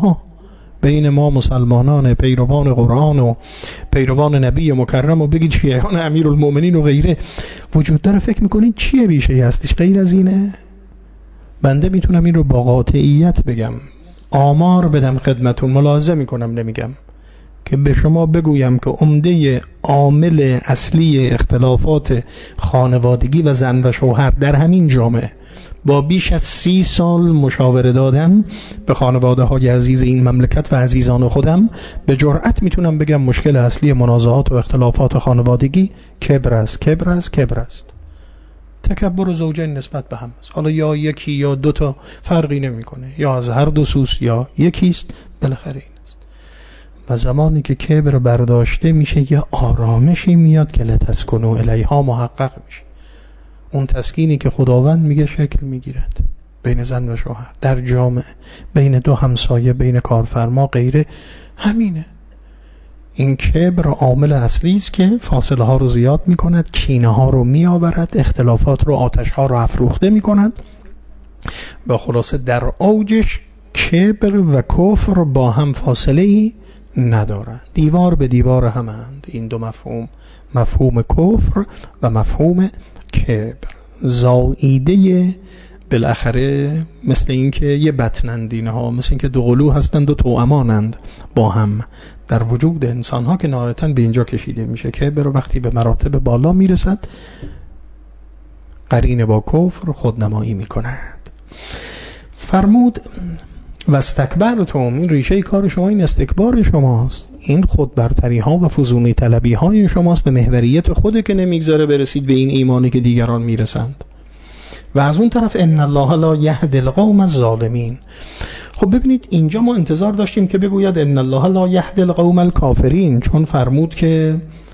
بین ما مسلمانان پیروان قرآن و پیروان نبی مکرم و بگید شیعان امیرالمؤمنین و غیره وجود داره، فکر میکنید چیه ریشه هستش غیر از اینه؟ بنده میتونم این رو با قاطعیت بگم، آمار بدم خدمتون، ملاحظه میکنم نمیگم، که به شما بگویم که عمده عامل اصلی اختلافات خانوادگی و زن و شوهر در همین جامعه با بیش از 30 سال مشاوره دادن به خانواده های عزیز این مملکت و عزیزان خودم، به جرأت میتونم بگم مشکل اصلی منازعات و اختلافات خانوادگی کبر است. تکبر زوجین نسبت به هم است. حالا یا یکی یا دوتا فرقی نمیکنه، یا از هر دو سوس یا یکیست، بالاخره این است. و زمانی که کبر برداشته میشه یه آرامشی میاد که لتسکنوا الیها محقق میشه. اون تسکینی که خداوند میگه شکل میگیرد بین زن و شوهر، در جامعه، بین دو همسایه، بین کارفرما، غیره. همینه. این کبر عامل اصلی است که فاصله ها رو زیاد میکند، کینه ها رو میآورد، اختلافات رو، آتش ها رو افروخته میکند. با خلاصه در اوجش کبر و کفر با هم فاصله ای ندارند، دیوار به دیوار همند. این دو مفهوم، مفهوم کفر و مفهوم کبر، زائیده بالاخره مثل این که یه بطنندینه ها، مثل این که دو قلو هستند و توأمانند با هم در وجود انسان ها که نهایتاً به اینجا کشیده میشه. کبر وقتی به مراتب بالا میرسد قرین با کفر خودنمایی میکند. فرمود و استکبرتم، این ریشه کار شما این استکبار شماست، این خود برتری ها و فزونی طلبی های شماست، به محوریت خوده که نمیگذاره برسید به این ایمانی که دیگران میرسند. و از اون طرف ان الله لا یهدی القوم الظالمین. خب ببینید اینجا ما انتظار داشتیم که بگوید ان الله لا یهدی القوم الکافرین، چون فرمود که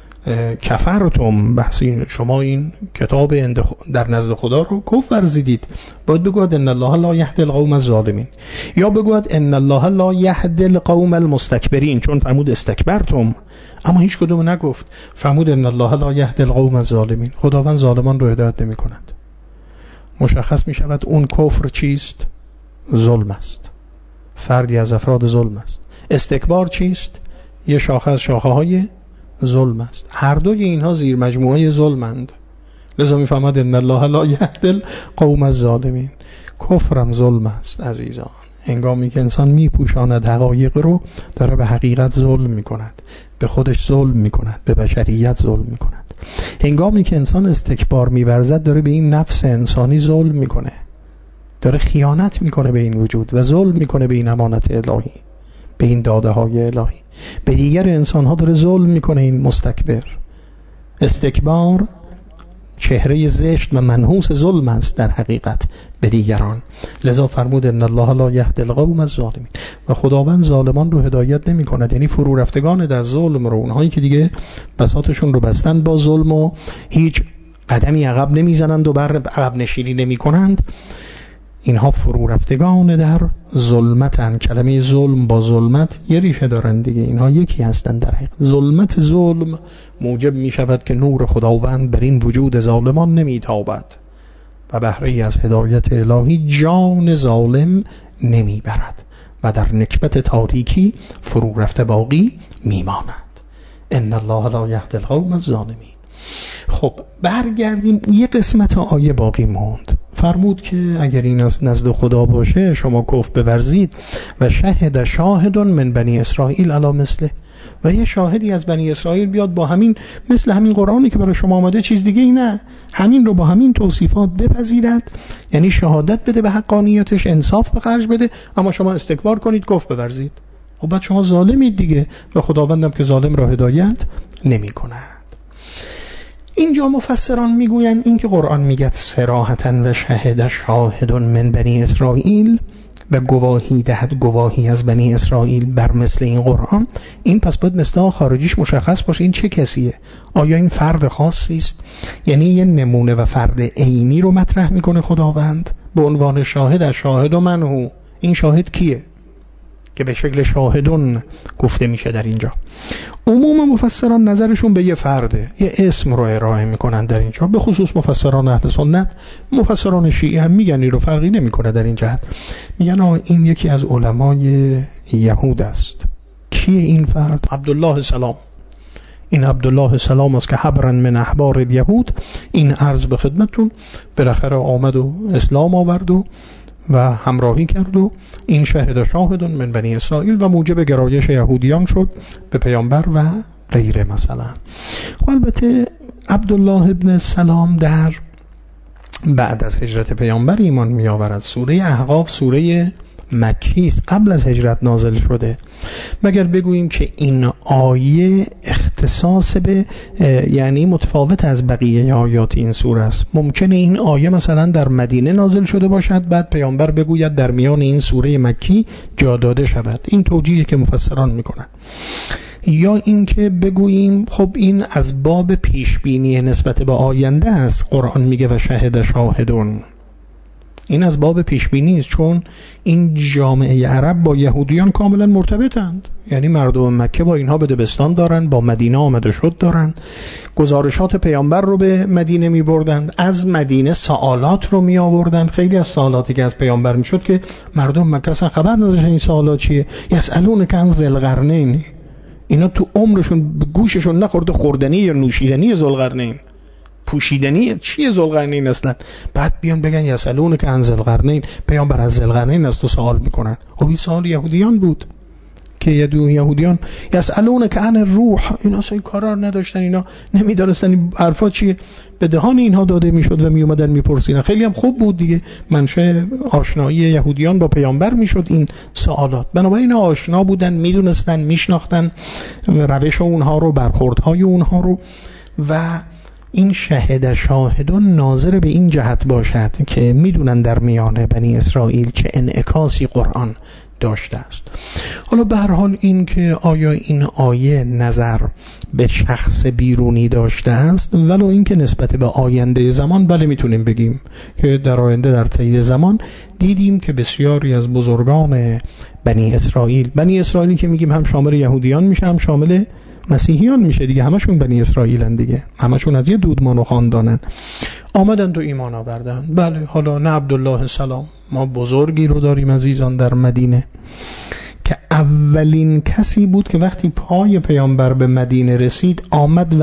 کفرتم، بحثی شما این کتاب در نزد خدا رو کفر ورزیدید، باید بگوید ان الله لا یهدی القوم الظالمین، یا بگوید ان الله لا یهدی القوم المستکبرین، چون فرمود استکبرتم، اما هیچ کدوم نگفت. فرمود ان الله لا یهدی القوم الظالمین، خداوند ظالمان رو هدایت نمی کند. مشخص می شود اون کفر چیست؟ ظلم است، فردی از افراد ظلم است. استکبار چیست؟ یه شاخه از شاخه های ظلم است. هر دوی اینها زیر مجموعه ظلمند. لذا می فهمد ان الله لا یهدی القوم الظالمین. کفرم ظلم است عزیزان. هنگامی که انسان می پوشاند حقایق رو، داره به حقیقت ظلم می کند، به خودش ظلم می کند، به بشریت ظلم می کند. هنگامی که انسان استکبار می ورزد، داره به این نفس انسانی ظلم می کنه، داره خیانت می کنه به این وجود و ظلم می کنه به این امانت الهی، به این داده های الهی. به دیگر انسان ها داره ظلم می کنه این مستکبر. استکبار چهره زشت و منحوس ظلم است در حقیقت به دیگران. لذا فرمود ان الله لا یهدی القوم الظالمین، و خداوند ظالمان رو هدایت نمی کند، یعنی فرو رفتگان در ظلم رو، اونهایی که دیگه بساطشون رو بستن با ظلم و هیچ قدمی عقب نمیزنند و بر عقب نشینی نمی کنند، اینها فرو رفتگان در ظلمتن. کلمه ظلم با ظلمت یه ریشه دارن دیگه، اینها یکی هستن در حقیقت. ظلمت ظلم موجب می شود که نور خداوند بر این وجود ظالمان نمی تابد و بهره از هدایت الهی جان ظالم نمی برد و در نکبت تاریکی فرو رفته باقی می ماند. ان الله لا یهدی القوم الظالمین. خب برگردیم، یه قسمت آیه باقی موند. فرمود که اگر این از نزد خدا باشه شما کفر بورزید و شهد شاهد من بنی اسرائیل علی مثله، و یه شاهدی از بنی اسرائیل بیاد با همین، مثل همین قرآنی که برای شما آمده، چیز دیگه ای نه، همین رو با همین توصیفات بپذیرد، یعنی شهادت بده به حقانیتش، انصاف به خرج بده، اما شما استکبار کنید، کفر بورزید. خب بعد شما ظالمید دیگه، و خداوندم که ظالم را هدایت نمی کند. اینجا مفسران میگویند این که قرآن میگه صراحتاً و شهد شاهد من بنی اسرائیل و گواهی دهد گواهی از بنی اسرائیل بر مثل این قرآن، این پس باید مثل خارجیش مشخص باشه این چه کسیه. آیا این فرد خاصی است؟ یعنی یه نمونه و فرد عینی رو مطرح میکنه خداوند به عنوان شاهد از شاهد و منهو. این شاهد کیه که به شکل شاهدون گفته میشه در اینجا؟ عموم مفسران نظرشون به یه فرده، یه اسم رو ارائه میکنن در اینجا، به خصوص مفسران اهل سنت. مفسران شیعه هم میگن این رو، فرقی نمیکنه در این جهت، میگن این یکی از علمای یهود است. کیه این فرد؟ عبدالله سلام. این عبدالله سلام است که حبرن من احبار الیهود، این عرض به خدمتون، بالاخره آمد و اسلام آورد و همراهی کرد و این شهد شاهدون من بنی اسرائیل و موجب گرایش یهودیان شد به پیامبر و غیره مثلا. و البته عبدالله ابن سلام در بعد از هجرت پیامبر ایمان می آورد. سوره احقاف سوره مکی است، قبل از هجرت نازل شده. مگر بگوییم که این آیه اختصاص به یعنی متفاوت از بقیه آیات این سوره است. ممکنه این آیه مثلا در مدینه نازل شده باشد، بعد پیامبر بگوید در میان این سوره مکی جا داده شود. این توجیهی که مفسران میکنن. یا اینکه بگوییم خب این از باب پیش بینی نسبت به آینده است. قرآن میگه و شهد شاهدون، این از باب پیش بینی است، چون این جامعه عرب با یهودیان کاملا مرتبطند. یعنی مردم مکه با اینها بدبستان دارن، با مدینه آمده شد دارن، گزارشات پیامبر رو به مدینه می بردند، از مدینه سوالات رو می آوردند. خیلی از سوالاتی که از پیامبر می شد که مردم مکه اصلا خبر نداشتن این سوالات چیه. یسالونک عن ذوالقرنین، اینا تو عمرشون به گوششون نخورده خوردنی یا نوشیدنی ذوالقرنین، پوشیدنی چیه ذوالقرنین اصلا، بعد بیان بگن یسالونک عن ذوالقرنین، پیامبر از ذوالقرنین از تو سوال میکنن. خب این سوال یهودیان بود که یهودیان یسالونک عن الروح، اینا اصلا کارا نداشتن، اینا نمیدونستن این حرفا چیه، به دهان اینها داده میشد و میومدن میپرسیدن. خیلی هم خوب بود دیگه، منشأ آشنایی یهودیان با پیامبر میشد این سوالات. بنابراین آشنا بودن، میدونستن، میشناختن روش اونها رو، برخوردهای اونها رو. و این شهد شاهدون ناظر به این جهت باشد که میدونن در میان بنی اسرائیل چه انعکاسی قرآن داشته است. حالا به هر حال این که آیا این آیه نظر به شخص بیرونی داشته است، ولو این که نسبت به آینده زمان بله میتونیم بگیم که در آینده در طی زمان دیدیم که بسیاری از بزرگان بنی اسرائیلی که میگیم هم شامل یهودیان میشه هم شامل مسیحیان میشه دیگه، همشون بنی اسرائیلن دیگه، همشون از یه دودمان و خاندانن، آمدند و ایمان آوردن. بله، حالا نه عبدالله سلام، ما بزرگی رو داریم عزیزان در مدینه که اولین کسی بود که وقتی پای پیامبر به مدینه رسید آمد و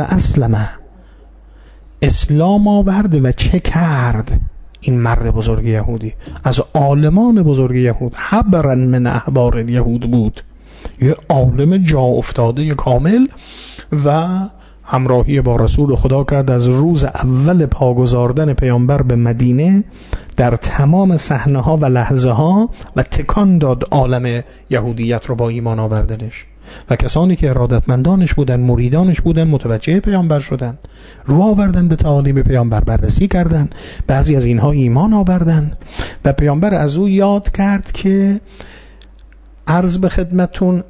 اسلام آورده. و چه کرد این مرد بزرگ یهودی؟ از عالمان بزرگ یهود، حبرا من احبار الیهود بود، یه عالم جا افتاده کامل و همراهی با رسول خدا کرد از روز اول پاگذاردن پیامبر به مدینه در تمام صحنه ها و لحظه ها و تکان داد عالم یهودیت رو با ایمان آوردنش. و کسانی که ارادتمندانش بودن، مریدانش بودن، متوجه پیامبر شدن، رو آوردن به تعالیم پیامبر، بررسی کردن، بعضی از اینها ایمان آوردن. و پیامبر از او یاد کرد که عرض به خدمتون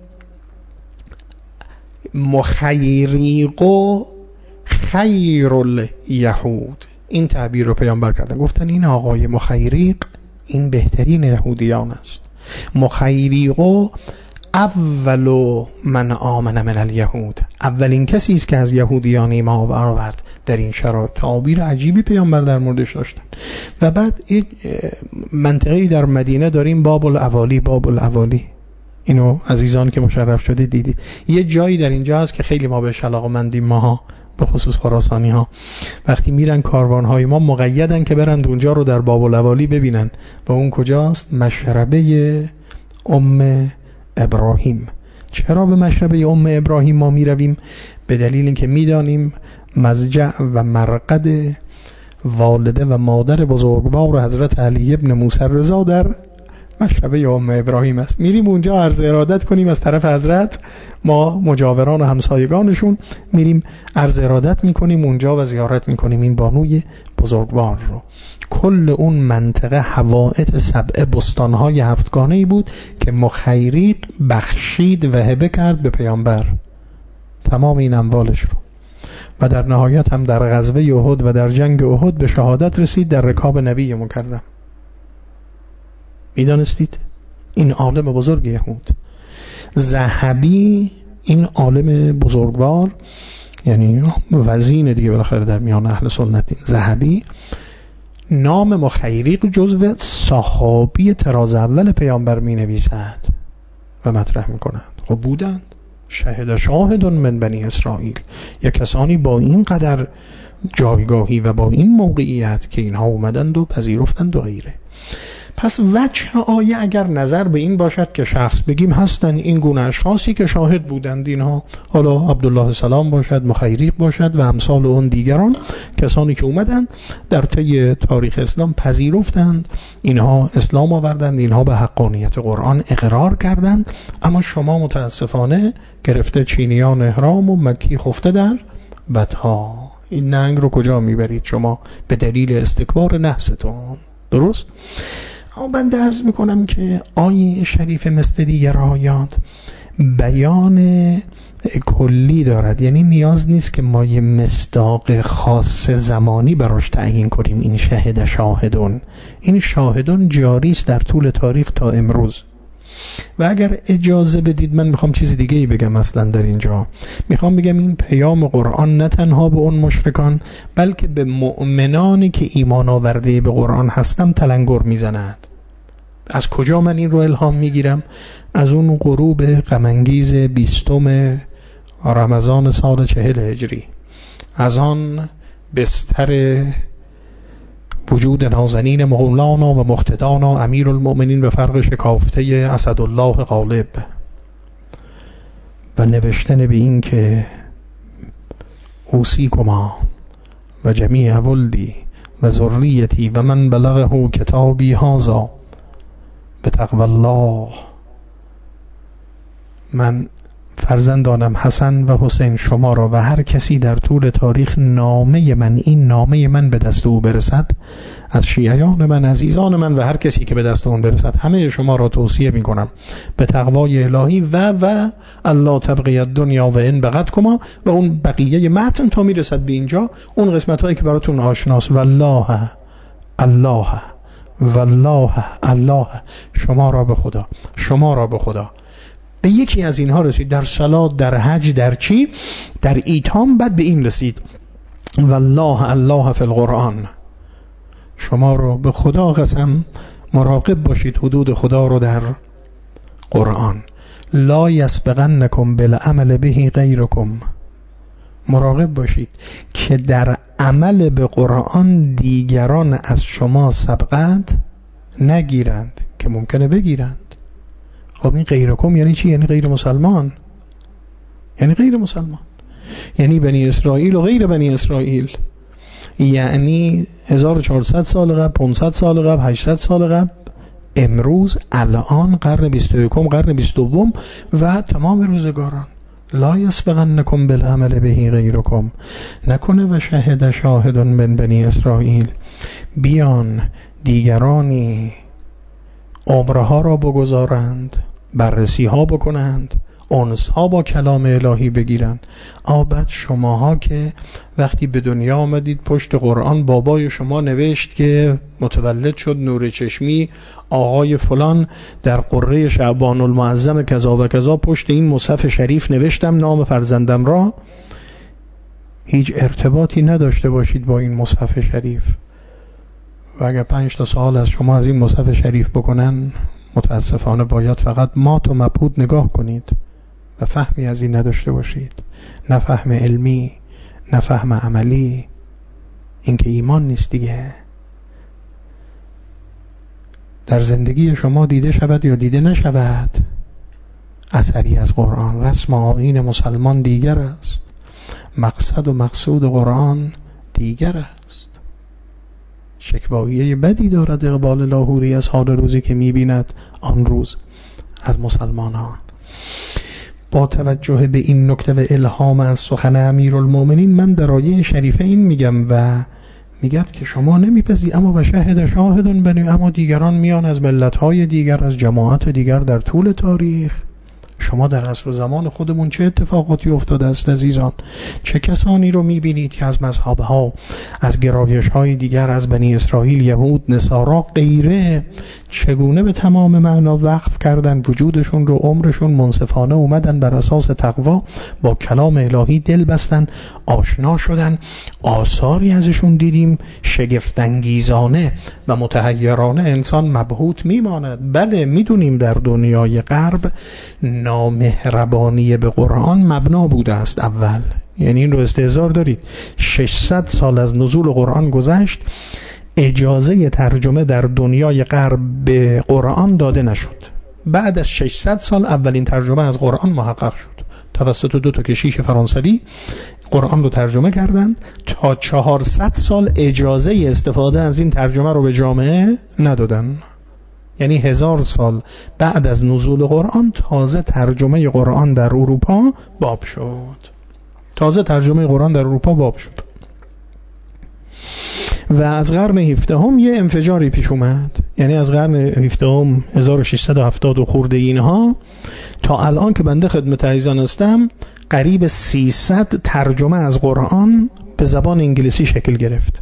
مخیریقو خیر الیهود، این تعبیر رو پیامبر کردن. گفتن این آقای مخیریق این بهترین یهودیان است. مخیریقو اولو من آمن من الیهود، اولین کسی است که از یهودیان ایمان آورد. در این شرایط تعبیر عجیبی پیامبر در موردش داشتن. و بعد این منطقه‌ای در مدینه داریم باب الاوالی، اینو عزیزان که مشرف شده دیدید. یه جایی در اینجا هست که خیلی ما بهش علاقه‌مندیم، ماها به خصوص خراسانی ها، وقتی میرن کاروانهای ما مقیدن که برند اونجا رو در باب الاوالی ببینن. و اون کجاست؟ مشربه ام ابراهیم. چرا به مشربه ام ابراهیم ما میرویم؟ به دلیل اینکه میدانیم مضجع و مرقد والده و مادر بزرگوار حضرت علی ابن موسی رضا در مشربه ام ابراهیم است. میریم اونجا عرض ارادت کنیم از طرف حضرت، ما مجاوران و همسایگانشون میریم عرض ارادت میکنیم اونجا و زیارت میکنیم این بانوی بزرگوار رو. کل اون منطقه حوائط 7 بستانهای 7گانه‌ای بود که مخیریق بخشید و هبه کرد به پیامبر تمام این اموالش رو. و در نهایت هم در غزوه احد و در جنگ احد به شهادت رسید در رکاب نبی مکرم. میدانستید؟ این عالم بزرگ یهود. ذهبی این عالم بزرگوار، یعنی وزین دیگه بالاخره در میان اهل سنت، ذهبی نام مخیریق جزو صحابی طراز اول پیامبر می نویسد و مطرح می کنند. خب بودند شهد شاهدون من بنی اسرائیل، یک کسانی با این قدر جایگاهی و با این موقعیت که اینها اومدند و پذیرفتند و غیره. پس وجه آیه اگر نظر به این باشد که شخص بگیم هستن این گونه اشخاصی که شاهد بودند، اینها حالا عبدالله سلام باشد، مخیریق باشد و امثال اون دیگران، کسانی که اومدند در طی تاریخ اسلام پذیرفتند، اینها اسلام آوردند، اینها به حقانیت قرآن اقرار کردند. اما شما متاسفانه گرفته چینیان احرام و مکی خفته در بدها. این ننگ رو کجا میبرید شما؟ به دلیل استکبار نحستون. درست؟ اما من درز میکنم که آیه شریف مثل دیگر آیات بیان کلی دارد، یعنی نیاز نیست که ما یه مصداق خاص زمانی براش تعیین کنیم. این شهد شاهدون، این شاهدون جاری است در طول تاریخ تا امروز. و اگر اجازه بدید من میخوام چیز دیگه ای بگم. اصلا در اینجا میخوام بگم این پیام قرآن نه تنها به اون مشرکان بلکه به مؤمنانی که ایمان آورده به قرآن هستم تلنگر میزند. از کجا من این رو الهام میگیرم؟ از اون غروب غم‌انگیز 20 رمضان سال 40 هجری، از آن بستر وجود نازنین مولانا و مقتدانا امیرالمؤمنین به فرق شکافته اسدالله غالب و نوشتن به این که اوصیکما و جمیع ولدی و ذریتی و من بلغه کتابی هذا بتقوی الله. من فرزندانم حسن و حسین شما را و هر کسی در طول تاریخ نامه من، این نامه من به دست او برسد، از شیعیان من، عزیزان من و هر کسی که به دست اون برسد، همه شما را توصیه می کنم به تقوای الهی و الله تبقی الدنیا و ان بغتکما و اون بقیه متن تا می رسد به اینجا، اون قسمت هایی که براتون آشناست. والله الله والله الله، شما را به خدا، شما را به خدا. به یکی از اینها رسید، در صلات، در حج، در چی، در ایتام. بعد به این رسید والله الله فی القرآن، شما رو به خدا قسم مراقب باشید حدود خدا رو در قرآن. لا یسبقنکم بالعمل به غیرکم، مراقب باشید که در عمل به قرآن دیگران از شما سبقت نگیرند که ممکنه بگیرند. خب این غیرکم یعنی چی؟ یعنی غیر مسلمان، یعنی غیر مسلمان، یعنی بنی اسرائیل و غیر بنی اسرائیل، یعنی 1400 سال قبل، 500 سال قبل، 800 سال قبل، امروز، الان، قرن 21، قرن 22 و تمام روزگاران. لا یسبقنکم بالعمل به غیرکم، نکنه و شهد شاهدون من بنی اسرائیل، بیان دیگرانی عمره ها را بگذارند، بررسی ها بکنند، انس ها با کلام الهی بگیرند. بعد شماها که وقتی به دنیا آمدید پشت قرآن بابای شما نوشت که متولد شد نور چشمی آقای فلان در قره شعبان المعظم کذا و کذا، پشت این مصحف شریف نوشتم نام فرزندم را، هیچ ارتباطی نداشته باشید با این مصحف شریف. و اگر 5 تا سوال از شما از این مصحف شریف بکنن، متاسفانه باید فقط مات و مبهوت نگاه کنید و فهمی از این نداشته باشید، نه فهم علمی، نه فهم عملی. این که ایمان نیست دیگه. در زندگی شما دیده شود یا دیده نشود اثری از قرآن. رسم آیین مسلمان دیگر است، مقصد و مقصود قرآن دیگر است. شکواییه بدی دارد اقبال لاهوری از حال روزی که می‌بیند آن روز از مسلمانان. با توجه به این نکته و الهام از سخن امیرالمؤمنین، من در آیه شریفه این میگم و میگه که شما نمیپذی اما و شهد شاهدون بنی، اما دیگران میان از ملت‌های دیگر، از جماعت دیگر در طول تاریخ. شما در عصر و زمان خودمون چه اتفاقاتی افتاده است عزیزان؟ چه کسانی رو میبینید که از مذهب‌ها، از گرایش‌های دیگر، از بنی اسرائیل، یهود، نصارا، غیره، چگونه به تمام معنا وقف کردن وجودشون رو، عمرشون، منصفانه اومدن بر اساس تقوا با کلام الهی دل بستن، آشنا شدن، آثاری ازشون دیدیم شگفت‌انگیزانه و متحیرانه انسان مبهوت میماند. بله میدونیم در دنیای غرب نامهربانی به قرآن مبنا بوده است اول، یعنی این رو استحضار دارید. 600 سال از نزول قرآن گذشت، اجازه ترجمه در دنیای غرب به قرآن داده نشد. بعد از 600 سال اولین ترجمه از قرآن محقق شد توسط 2 کشیش فرانسوی. قرآن رو ترجمه کردند. تا 400 سال اجازه استفاده از این ترجمه رو به جامعه ندادن. یعنی 1000 سال بعد از نزول قرآن تازه ترجمه قرآن در اروپا باب شد. و از قرن 17 یه انفجاری پیش اومد. یعنی از قرن 17 1670 و خورده اینها تا الان که بنده خدمت عزیزان هستم قریب 300 ترجمه از قرآن به زبان انگلیسی شکل گرفت.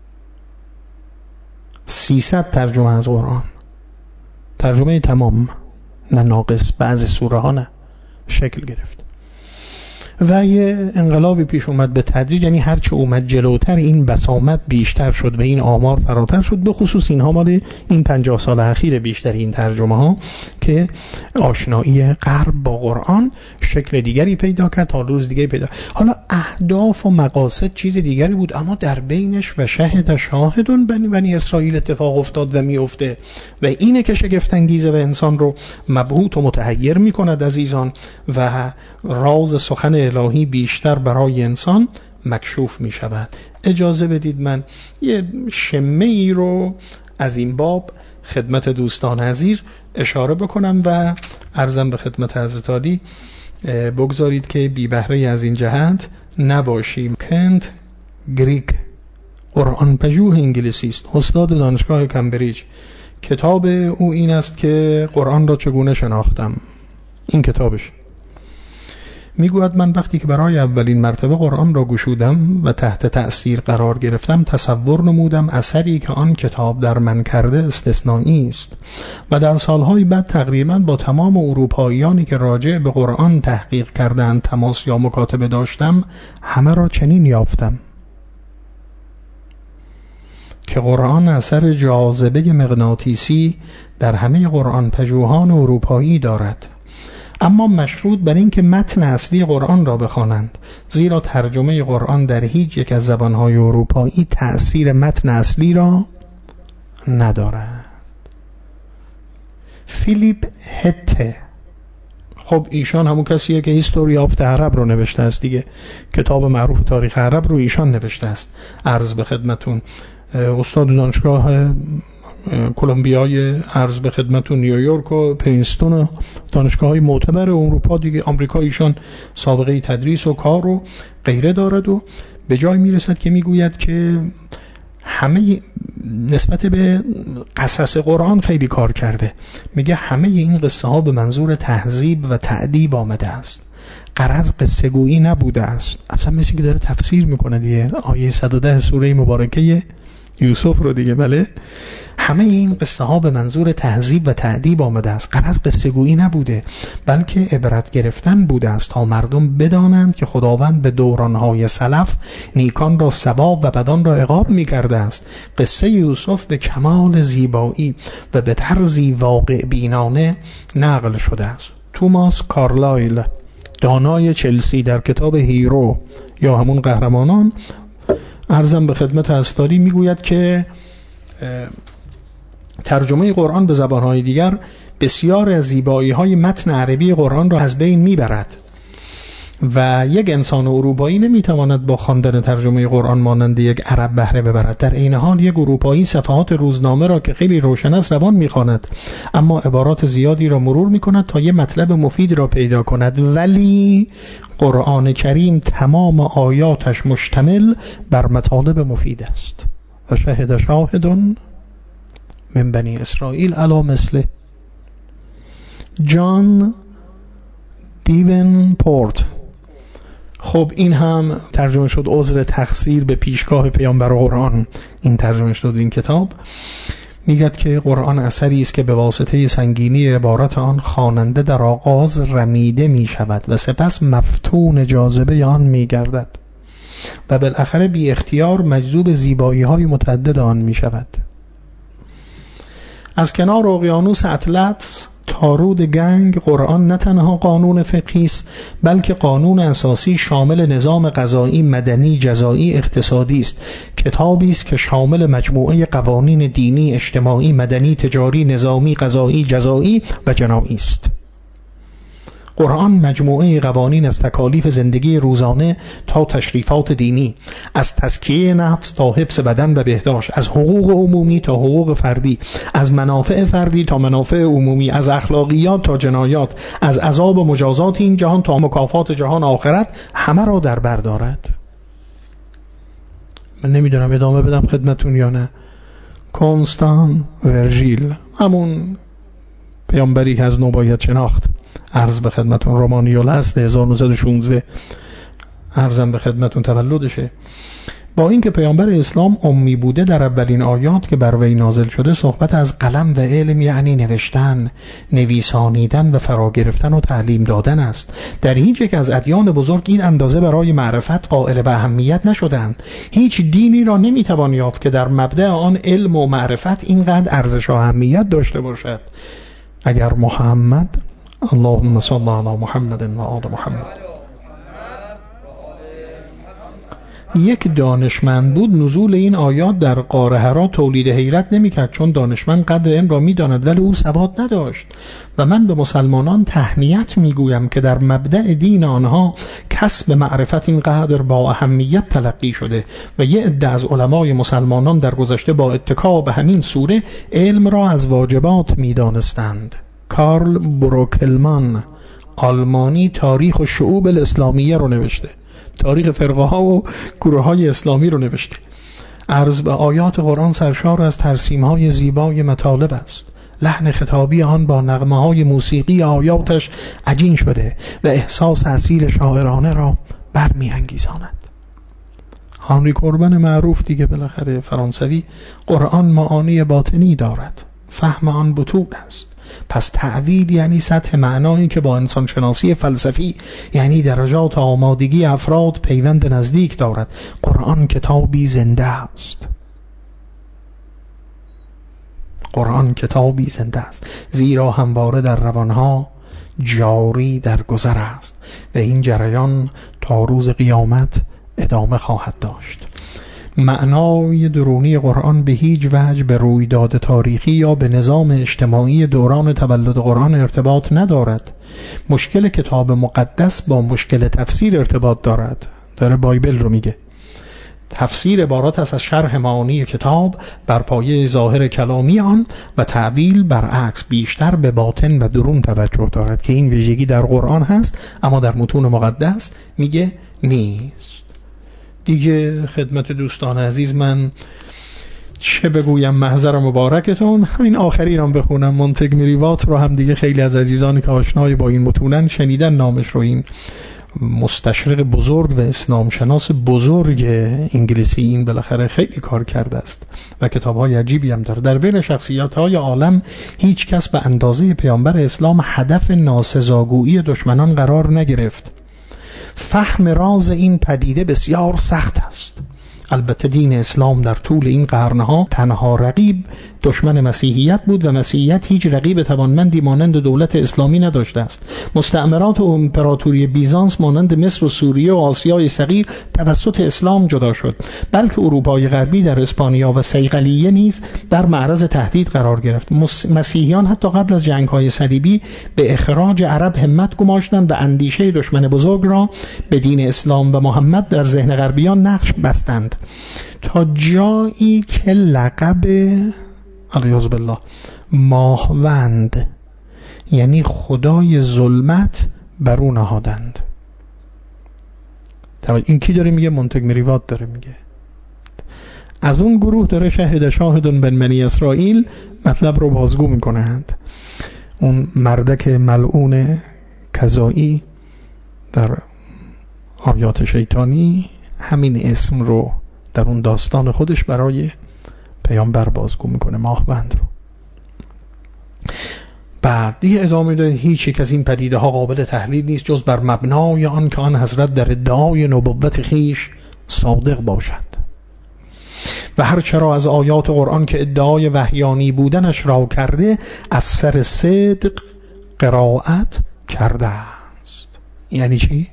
300 ترجمه از قرآن، ترجمه تمام، نه ناقص، بعضی سوره ها نه، شکل گرفت. و یه انقلابی پیش اومد به تدریج. یعنی هرچه اومد جلوتر این بسامد بیشتر شد و این آمار فراتر شد. به خصوص اینها مال این 50 سال اخیر بیشتر این ترجمه ها که آشنایی غرب با قرآن شکل دیگری پیدا کرد تا روز دیگه پیدا. حالا اهداف و مقاصد چیز دیگری بود، اما در بینش و شهد شاهدون بنی اسرائیل اتفاق افتاد و میفته و اینه که شگفت انگیزه و انسان رو مبهوت و متحیر میکند عزیزان، و راز سخن الهی بیشتر برای انسان مکشوف می شود. اجازه بدید من یه شمه ای رو از این باب خدمت دوستان عزیز اشاره بکنم و عرضم به خدمت حضرت عالی بگذارید که بی بهره از این جهت نباشیم. کنت گریک قرآن پژوه انگلیسی است، استاد دانشگاه کمبریج. کتاب او این است که قرآن را چگونه شناختم. این کتابش میگوید من وقتی که برای اولین مرتبه قرآن را گشودم و تحت تأثیر قرار گرفتم تصور نمودم اثری که آن کتاب در من کرده استثنایی است و در سالهای بعد تقریبا با تمام اروپاییانی که راجع به قرآن تحقیق کردند تماس یا مکاتبه داشتم همه را چنین یافتم که قرآن اثر جاذبه مغناطیسی در همه قرآن پژوهان اروپایی دارد، اما مشروط بر این که متن اصلی قرآن را بخوانند، زیرا ترجمه قرآن در هیچ یک از زبانهای اروپایی تأثیر متن اصلی را ندارد. فیلیپ هته، خب ایشان همون کسیه که هیستوری آف عرب رو نوشته است دیگه، کتاب معروف تاریخ عرب رو ایشان نوشته است. عرض به خدمتون استاد دانشگاه کلمبیای، عرض به خدمتون نیویورک و پرینستون و دانشگاه‌های معتبر اروپا دیگه، آمریکا، ایشان سابقه تدریس و کار و غیره دارد و به جای میرسد که میگوید که همه نسبت به قصص قرآن خیلی کار کرده. میگه همه این قصه ها به منظور تهذیب و تأدیب آمده است، غرض قصه گویی نبوده است. اصلا مثل که داره تفسیر میکنه دیگه آیه 110 سوره مبارکه یوسف رو دیگه. بله، همه این قصه ها به منظور تهذیب و تأدیب آمده است، غرض قصه گویی نبوده بلکه عبرت گرفتن بوده است تا مردم بدانند که خداوند به دورانهای سلف نیکان را ثواب و بدان را عقاب می کرده است. قصه یوسف به کمال زیبایی و به طرزی واقع بینانه نقل شده است. توماس کارلایل دانای چلسی در کتاب هیرو یا همون قهرمانان، عرضم به خدمت استاری، میگوید که ترجمه قرآن به زبانهای دیگر بسیار از زیبایی‌های متن عربی قرآن را از بین میبرد و یک انسان اروپایی نمیتواند با خواندن ترجمه قرآن مانند یک عرب بهره ببرد. در این حال یک اروپایی صفحات روزنامه را که خیلی روشن است روان میخواند، اما عبارات زیادی را مرور میکند تا یک مطلب مفید را پیدا کند، ولی قرآن کریم تمام آیاتش مشتمل بر مطالب مفید است. و شهد شاهدون من بنی اسرائیل علی مثله. جان دیونپورت، خب این هم ترجمه شد عذر تقصیر به پیشگاه پیامبر قرآن، این ترجمه شد این کتاب. میگه که قرآن اثری است که به واسطه سنگینی عبارت آن خواننده در آغاز رمیده می شود و سپس مفتون جاذبه آن می گردد و بالاخره بی اختیار مجذوب زیبایی های متعدد آن می شود. از کنار اقیانوس اطلس تارود گنگ قرآن نه تنها قانون فقهی است بلکه قانون اساسی شامل نظام قضایی، مدنی، جزایی، اقتصادی است. کتابی است که شامل مجموعه قوانین دینی، اجتماعی، مدنی، تجاری، نظامی، قضایی، جزایی و جنایی است. قرآن مجموعه قوانین از تکالیف زندگی روزانه تا تشریفات دینی، از تزکیه نفس تا حفظ بدن و بهداشت، از حقوق عمومی تا حقوق فردی، از منافع فردی تا منافع عمومی، از اخلاقیات تا جنایات، از عذاب و مجازات این جهان تا مکافات جهان آخرت، همه را در بر دارد. من نمیدونم ادامه بدم خدمتون یا نه. کنستان ورژیل، همون پیامبری که از نو باید شناخت، عرض به خدمتون رومانیول هست، 1916 عرضم به خدمتون تولدشه. با اینکه پیامبر اسلام امی بوده، در اولین آیات که بر وی نازل شده صحبت از قلم و علم یعنی نوشتن، نویسانیدن و فرا گرفتن و تعلیم دادن است. در هیچ یک از ادیان بزرگ این اندازه برای معرفت قائل به اهمیت نشدند. هیچ دینی را نمیتوان یافت که در مبدأ آن علم و معرفت اینقدر ارزش و اهمیت داشته باشد. اگر محمد، اللهم صل علی محمد و آل محمد، یک دانشمند بود، نزول این آیات در غار حرا تولید حیرت نمی‌کرد، چون دانشمند قدر علم را می‌داند ولی او سواد نداشت. و من به مسلمانان تهنیت می‌گویم که در مبدأ دین آنها کسب معرفت اینقدر با اهمیت تلقی شده و یه عده از علمای مسلمانان در گذشته با اتکا به همین سوره علم را از واجبات می‌دانستند. کارل بروکلمان آلمانی تاریخ و شعوب الاسلامیه رو نوشته، تاریخ فرقه ها و گروه های اسلامی رو نوشته. عرض به آیات قرآن سرشار از ترسیم های زیبای مطالب است. لحن خطابی آن با نغمه های موسیقی آیاتش عجین شده و احساس اصیل شاعرانه را برمی انگیزاند. هانری کوربن معروف دیگه بالاخره فرانسوی، قرآن معانی باطنی دارد، فهم آن بطول است. پس تعویل یعنی سطح معنایی که با انسانشناسی فلسفی یعنی درجات آمادگی افراد پیوند نزدیک دارد. قرآن کتابی زنده است. قرآن کتابی زنده است، زیرا همواره در روانها جاری در گذر است و این جریان تا روز قیامت ادامه خواهد داشت. معنای درونی قرآن به هیچ وجه به رویداد تاریخی یا به نظام اجتماعی دوران تولد قرآن ارتباط ندارد. مشکل کتاب مقدس با مشکل تفسیر ارتباط دارد. داره بایبل رو میگه. تفسیر عبارت است از شرح معانی کتاب بر پایه ظاهر کلامی آن و تعویل برعکس بیشتر به باطن و درون توجه دارد که این ویژگی در قرآن هست اما در متون مقدس میگه نیست. دیگه خدمت دوستان عزیز من چه بگویم، محضر مبارکتون. همین آخری رو بخونم، مونتگمریوات رو هم دیگه خیلی از عزیزانی که آشنای با این متونن شنیدن نامش رو. این مستشرق بزرگ و اسلام شناس بزرگ انگلیسی، این بالاخره خیلی کار کرده است و کتاب‌های عجیبی هم داره. در بین شخصیت‌های عالم هیچ کس به اندازه پیامبر اسلام هدف ناسزاگویی دشمنان قرار نگرفت. فهم راز این پدیده بسیار سخت است. البته دین اسلام در طول این قرنها تنها رقیب دشمن مسیحیت بود و مسیحیت هیچ رقیب توانمندی مانند دولت اسلامی نداشته است. مستعمرات و امپراتوری بیزانس مانند مصر و سوریه و آسیای صغیر توسط اسلام جدا شد، بلکه اروپای غربی در اسپانیا و صیقلیه نیز در معرض تهدید قرار گرفت. مسیحیان حتی قبل از جنگ‌های صلیبی به اخراج عرب همت گماشتند و اندیشه دشمن بزرگ را به دین اسلام و محمد در ذهن غربیان نقش بستند تا جایی که لقب علیاذ بالله ماهوند یعنی خدای ظلمت بر او نهادند. این کی داره میگه؟ مونتگمریوات داره میگه. از اون گروه داره شاهدون بن بنی اسرائیل مطلب رو بازگو میکنند. اون مردک ملعون کذایی در آیات شیطانی همین اسم رو در اون داستان خودش برای پیامبر بازگو میکنه، ماهوند رو. بعد دیگه ادامه داره هیچ یک از این پدیده ها قابل تحلیل نیست جز بر مبنای آن که آن حضرت در ادعای نبوت خیش صادق باشد و هر چرا از آیات قرآن که ادعای وحیانی بودنش را کرده از سر صدق قرائت کرده است. یعنی چی؟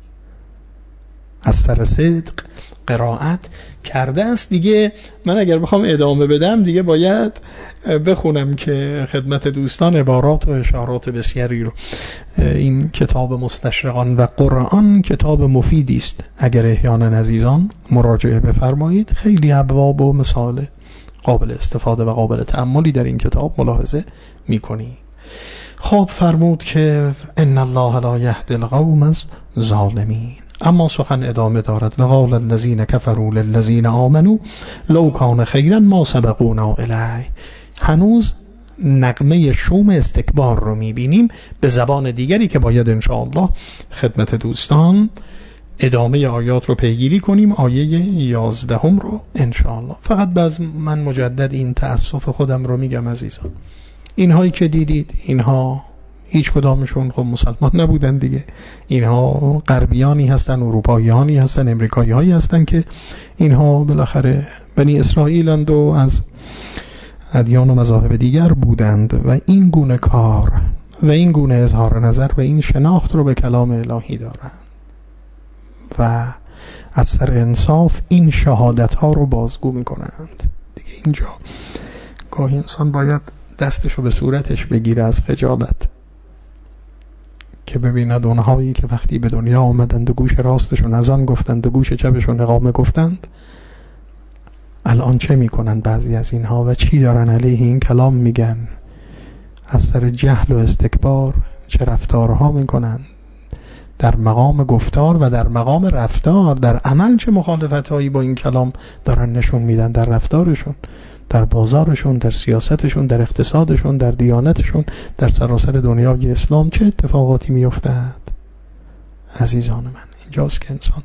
از سر صدق قرائت کرده است. دیگه من اگر بخوام ادامه بدم دیگه باید بخونم که خدمت دوستان عبارات و اشارات بسیاری رو. این کتاب مستشرقان و قرآن کتاب مفیدی است، اگر احیانا عزیزان مراجعه بفرمایید خیلی ابواب و مثال قابل استفاده و قابل تأملی در این کتاب ملاحظه می‌کنی. خب فرمود که ان الله لا یهدی القوم الظالمین. اما سخن ادامه دارد. وقال الذین کفروا للذین آمنوا لو کان خیرا ما سبقونا الیه. هنوز نغمه شوم استکبار رو میبینیم به زبان دیگری که باید انشاءالله خدمت دوستان ادامه آیات رو پیگیری کنیم. آیه 11 رو انشاءالله. فقط باز من مجدد این تأسف خودم رو میگم عزیزان، اینهایی که دیدید اینها هیچ کدامشون خب مسلمان نبودن دیگه. اینها غربیانی هستن، اروپاییانی هستن، امریکایی‌هایی هستن که اینها بالاخره بنی اسرائیلند و از ادیان و مذاهب دیگر بودند و این گونه کار و این گونه اظهار نظر و این شناخت رو به کلام الهی دارند و از سر انصاف این شهادت ها رو بازگو میکنند دیگه. اینجا گاهی انسان باید دستشو به صورتش بگیره از خجالت که ببیند اونهایی که وقتی به دنیا آمدند و گوش راستشون اذان گفتند و گوش چپشون اقامه گفتند الان چه میکنن بعضی از اینها و چی دارن علیه این کلام میگن. از سر جهل و استکبار چه رفتارها میکنن در مقام گفتار و در مقام رفتار. در عمل چه مخالفتهایی با این کلام دارن نشون میدن، در رفتارشون، در بازارشون، در سیاستشون، در اقتصادشون، در دیانتشون، در سراسر دنیای اسلام چه اتفاقاتی میافتد عزیزان من. اینجاست که انسان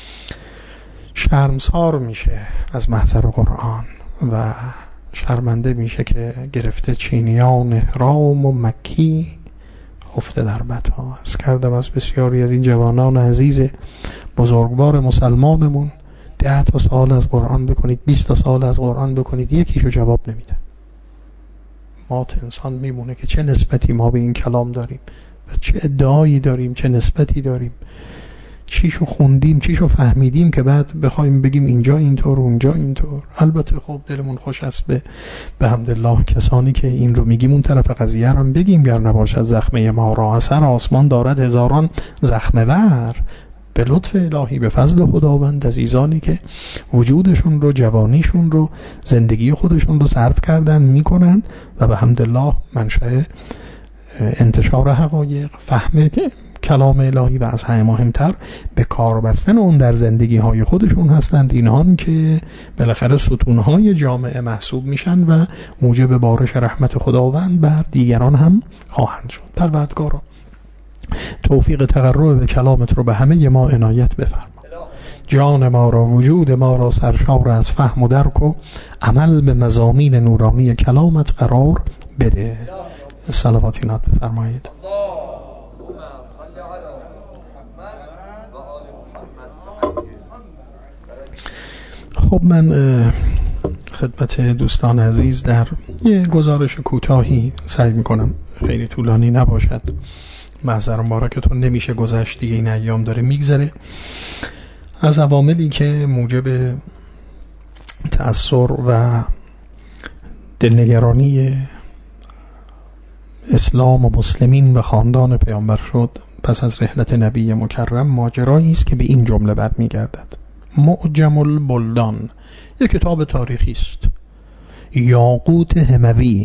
شرمسار میشه از محضر قرآن و شرمنده میشه که گرفته چینیان رام و مکی خفته در بدها. عرض کردم از بسیاری از این جوانان عزیز بزرگوار مسلمانمون 10 تا سال از قرآن بکنید، 20 تا سال از قرآن بکنید، یکیشو جواب نمیده. مات انسان میمونه که چه نسبتی ما به این کلام داریم و چه ادعایی داریم، چه نسبتی داریم، چیشو خوندیم، چیشو فهمیدیم که بعد بخوایم بگیم اینجا اینطور اونجا اینطور. البته خب دلمون خوش است به حمدالله کسانی که این رو میگیم اون طرف قضیه رو بگیم، گر نباشد زخمه ما را اثر آسمان دارد هزاران زخمه ور. به لطف الهی به فضل خداوند عزیزانی که وجودشون رو، جوانیشون رو، زندگی خودشون رو صرف کردن میکنن و به حمدالله منشأ انتشار حقایق، فهم کلام الهی و از همه مهمتر به کار بستن اون در زندگی های خودشون هستند. اینها که بالاخره ستونهای جامعه محسوب میشن و موجب بارش رحمت خداوند بر دیگران هم خواهند شد. پروردگارا توفیق تقرب به کلامت رو به همه ما عنایت بفرما. جان ما را، وجود ما را سرشار از فهم و درک و عمل به مضامین نورانی کلامت قرار بده. صلواتی نات بفرمایید. خب من خدمت دوستان عزیز در یه گزارش کوتاهی سعی میکنم خیلی طولانی نباشد. محضر مبارکتون نمیشه گذشت دیگه، این ایام داره میگذره. از عواملی که موجب تأثر و دلنگرانی اسلام و مسلمین و خاندان پیامبر شد پس از رحلت نبی مکرم ماجرایی است که به این جمله برمیگردد. معجم البلدان یک کتاب تاریخی است. یاقوت هموی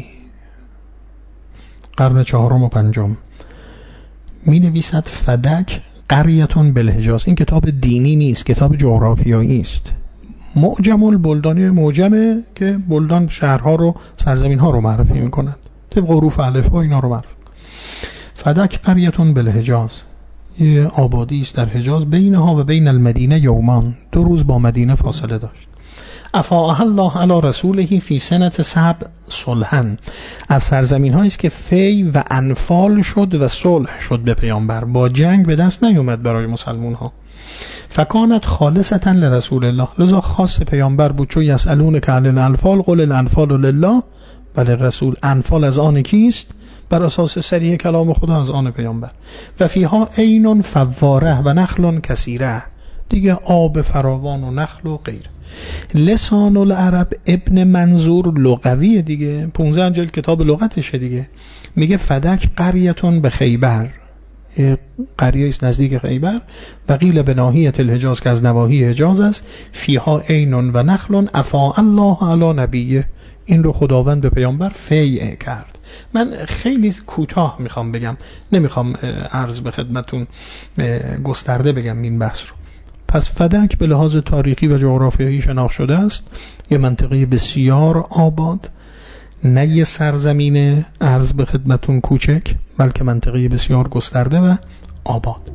قرن 4 و 5 می نویسد فدک قریتون بالحجاز. این کتاب دینی نیست، کتاب جغرافیایی است. معجم البلدانی معجمه که بلدان شهرها رو، سرزمین ها رو معرفی می کند طبق حروف الف ها اینا رو معرفی. فدک قریتون بالحجاز یه آبادی است در حجاز، بینها و بین المدینه یومان 2 روز با مدینه فاصله داشت. افاء الله علی رسوله فی سنة 7 صلحا از سرزمین هایی است که فی و انفال شد و صلح شد به پیامبر، با جنگ به دست نیومد برای مسلمان ها. فکانت خالصتا لرسول الله لذا خاص پیامبر بود. چون یسالون عن الانفال قل الانفال لله ولی رسول. انفال از آن کیست؟ بر اساس صریح کلام خدا از آن پیامبر. و فیها عین فواره و نخل کثیره، دیگه آب فراوان و نخل و غیره. لسان العرب ابن منظور لغویه دیگه، 15 جلد کتاب لغتشه دیگه. میگه فدک قریتون به خیبر، قریه است نزدیک خیبر، و قیل به ناحیه الحجاز که از نواحی حجاز است. فیها عین و نخل افاء الله علی نبیه، این رو خداوند به پیامبر فیع کرد. من خیلی کوتاه میخوام بگم، نمیخوام عرض به خدمتون گسترده بگم این بحث رو. پس فدک به لحاظ تاریخی و جغرافیایی شناخته شده است یه منطقه بسیار آباد، نه یه سرزمین عرض به خدمتون کوچک، بلکه منطقه بسیار گسترده و آباد.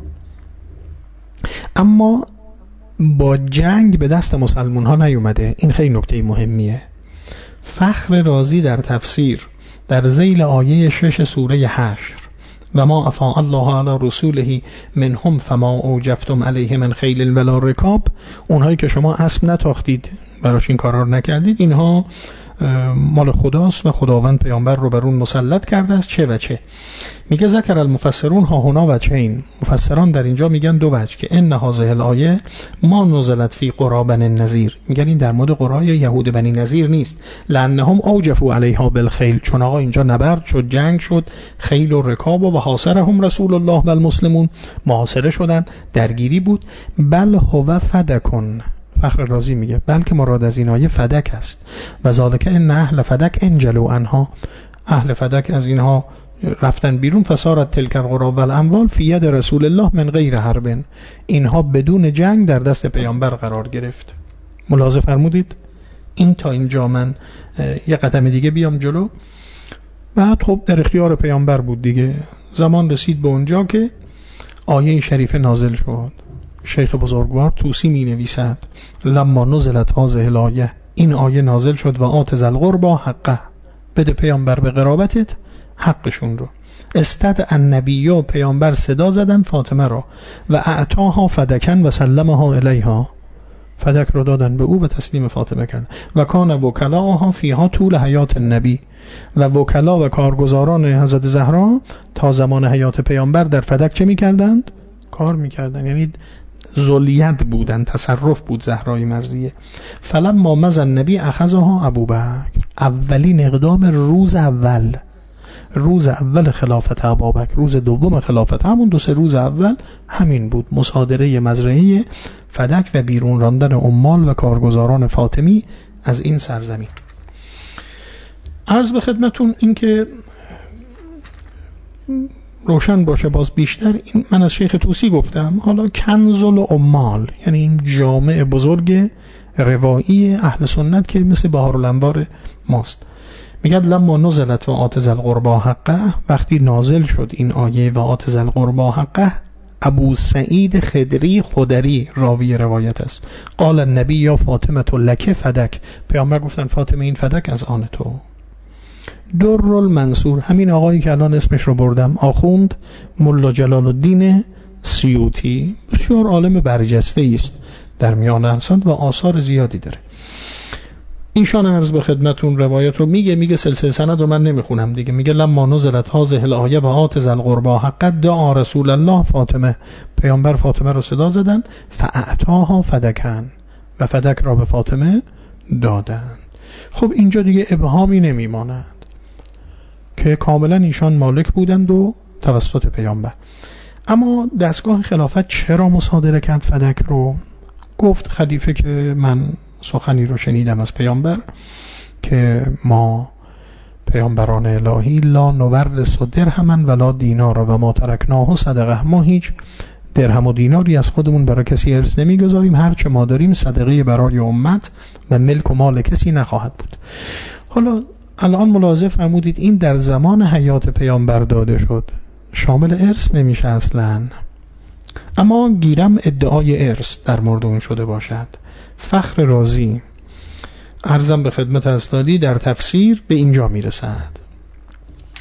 اما با جنگ به دست مسلمان ها نیومده، این خیلی نکته مهمیه. فخر رازی در تفسیر در ذیل آیه 6 سوره حشر و ما افاء الله علی رسوله منهم فما اوجفتم علیه من خیل ولا رکاب، اونهایی که شما اسب نتاختید براش این کارا رو نکردید، اینها مال خداست و خداوند پیامبر رو بر اون مسلط کرده است. چه و چه؟ میگه ذکر المفسرون ها هنا وجهین، مفسران در اینجا میگن دو وجه، که ان هذه الآیه ما نزلت فی قری بنی النضیر، میگن این در مورد قرای یهود بنی نضیر نیست، لانهم اوجفوا علیها بالخیل، چون آقا اینجا نبرد شد، جنگ شد، خیل و رکاب و حاصرهم رسول الله و المسلمون، محاصره شدن، درگیری بود. بل هو فدکن، فخر رازی میگه بلکه مراد از این آیه فدک است. و ذالک ان اهل فدک انجلوا عنها، اهل فدک از اینها رفتن بیرون. فصارت تلک القری والاموال فی ید رسول الله من غیر حرب، اینها بدون جنگ در دست پیامبر قرار گرفت. ملاحظه فرمودید؟ این تا اینجا من یه قدم دیگه بیام جلو. بعد خب در اختیار پیامبر بود دیگه. زمان رسید به اونجا که آیه شریفه نازل شد. شیخ بزرگوار توسی می نویسد لما نزلت هذه الآیه، این آیه نازل شد و آت ذی القربی حقه، بده پیامبر به قرابتت حقشون رو. استدعى النبی، پیامبر صدا زدن فاطمه را، و اعطاها فدکن و سلمها الیها، فدک رو دادن به او و تسلیم فاطمه کردن. و کان وکلاها فیها طول حیات النبی، و وکلا و کارگزاران حضرت زهرا تا زمان حیات پیامبر در فدک چه میکردند؟ کار میکردن، یعنی ذلیت بودن، تصرف بود زهرای مرضیه. فلما مضى النبی اخذها ابوبکر، اولین اقدام روز اول خلافت ابوبکر، روز دوم خلافت، همون 2-3 روز اول همین بود، مصادره مزرعه فدک و بیرون راندن عمال و کارگزاران فاطمی از این سرزمین. عرض به خدمتون این که روشن باشه باز بیشتر، این من از شیخ توسی گفتم. حالا کنز العمال یعنی این جامع بزرگ روایی اهل سنت که مثل بهارالانوار ماست، میگه لما نزلت و آت ذی القربی حقه، وقتی نازل شد این آیه و آت ذی القربی حقه، ابو سعید خدری راوی روایت است، قال النبی یا فاطمه لک فدک، پیامبر گفتن فاطمه این فدک از آن تو. در المنصور، همین آقایی که الان اسمش رو بردم، آخوند ملا جلال الدین سیوطی، بسیار عالم برجسته است در میان انسان و آثار زیادی داره. اینشان عرض به خدمتون روایت رو میگه سلسله سند رو من نمیخونم دیگه. میگه لما نزلت هذه الآیه و آت ذی القربی حق دعا رسول الله فاطمه، پیامبر فاطمه رو صدا زدن، فاعطاها فدکن، و فدک را به فاطمه دادن. خب اینجا دیگه ابهامی نمیماند که کاملا ایشان مالک بودند و توسط پیامبر. اما دستگاه خلافت چرا مصادره کرد فدک رو؟ گفت خلیفه که من سخنی رو شنیدم از پیامبر که ما پیامبران الهی لا نورث درهما ولا دینارا و ما ترکناه صدقه، ما هیچ درهم و دیناری از خودمون برای کسی ارث نمیگذاریم، هر چه ما داریم صدقه برای امت و ملک و مال کسی نخواهد بود. حالا الان ملاحظه فرمودید این در زمان حیات پیامبر داده شد، شامل ارث نمیشه اصلا، اما گیرم ادعای ارث در مورد اون شده باشد. فخر رازی عرضم به خدمت اسنادی در تفسیر به اینجا میرسد.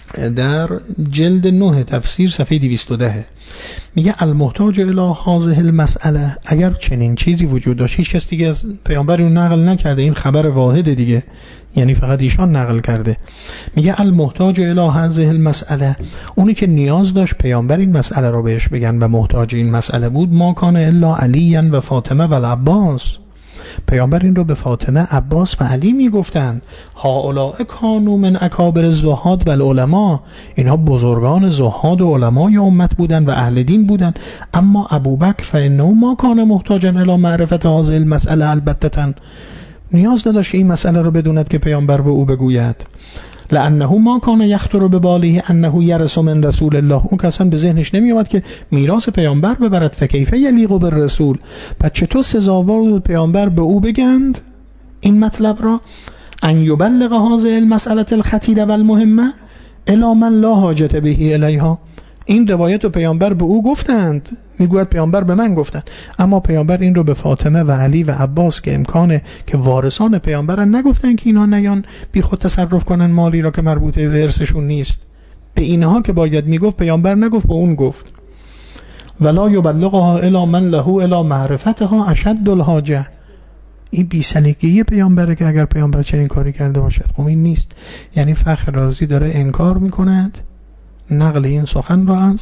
در جلد 9 تفسیر صفحه 210 میگه المحتاج الی هذه المسئله، اگر چنین چیزی وجود داشت، هیچ کس دیگه از پیامبر اون نقل نکرده، این خبر واحد دیگه، یعنی فقط ایشان نقل کرده. میگه المحتاج الی هذه المسئله، اونی که نیاز داشت پیامبر این مسئله رو بهش بگن و محتاج این مسئله بود، ما کان الا علی و فاطمه و العباس، پیامبر این رو به فاطمه، عباس و علی میگفتند. هؤلاء کانوا من اکابر الزهاد و العلماء، اینها بزرگان زهاد و علمای امت بودند و اهل دین بودند. اما ابوبکر فانه ما کان محتاجا الی معرفت هذه المسئله، البتة نیاز نداشت این مسئله رو بدوند که پیامبر به او بگوید. لانه ما کان یخطر بباله انه یرث من رسول الله، اون اصلا به ذهنش نمیاد که میراث پیامبر ببرد. فکیف یلیق بالرسول، پس چطور سزاوار بود پیامبر به او بگند این مطلب را؟ ان یبلغ هذه المساله الخطیره و المهمه الی من لا حاجت به الیها، این روایت رو پیامبر به او گفتند، میگوید پیامبر به من گفتند، اما پیامبر این رو به فاطمه و علی و عباس که امکانه که وارثان پیامبرن نگفتن که اینا نیان بی خود تصرف کنن مالی را که مربوط به ارثشون نیست. به اینها که باید میگفت پیامبر نگفت، به اون گفت. ولا یبلغها الی من له الی معرفتها اشد الحاجه، این بی‌سلیقگی پیامبره که اگر پیامبر چنین کاری کرده باشد. خب این نیست. یعنی فخر رازی داره انکار میکند نقل این سخن را از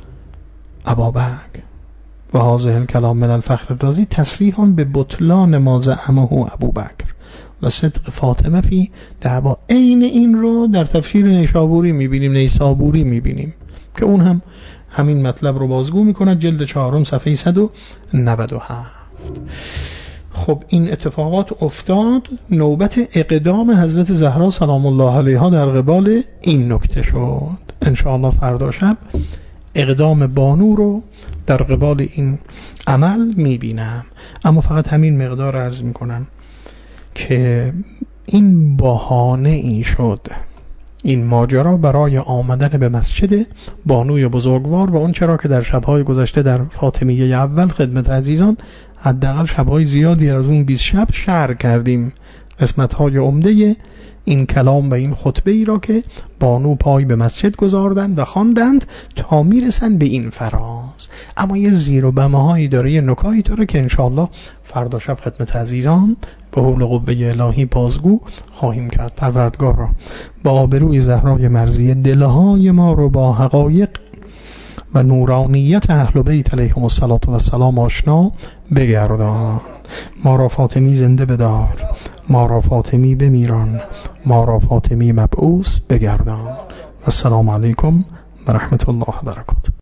ابوبکر و هذا الکلام من الفخر الرازی تصریح به بطلان ما زعمه ابوبکر و صدق فاطمه فی دعوا. عین این رو در تفسیر نیشابوری میبینیم که اون هم همین مطلب رو بازگو میکند، جلد 4 صفحه 197. خب این اتفاقات افتاد، نوبت اقدام حضرت زهرا سلام الله علیها در قبال این نکته شد. انشاءالله فردا شب اقدام بانو رو در قبال این عمل میبینم. اما فقط همین مقدار عرض میکنم که این بهانه این شد، این ماجرا برای آمدن به مسجد بانوی بزرگوار و اون چرا که در شبهای گذشته در فاطمیه اول خدمت عزیزان حداقل شبهای زیادی از اون 20 شب شرح کردیم قسمت‌های عمده این کلام و این خطبه ای را که بانو پای به مسجد گذاردند و خواندند تا میرسند به این فراز. اما یه زیر و بمه هایی داره، یه نکاتی داره که انشاءالله فردا شب خدمت عزیزان به حول قوه الهی بازگو خواهیم کرد. پروردگار را با آبروی زهرای مرضیه دلهای ما رو با حقایق و نورانیت اهل بیت علیهم السلام آشنا بگردان. ما را فاطمی زنده بدار، ما را فاطمی بمیران، ما را فاطمی مبعوث بگردان. السلام علیکم و رحمت الله و برکاته.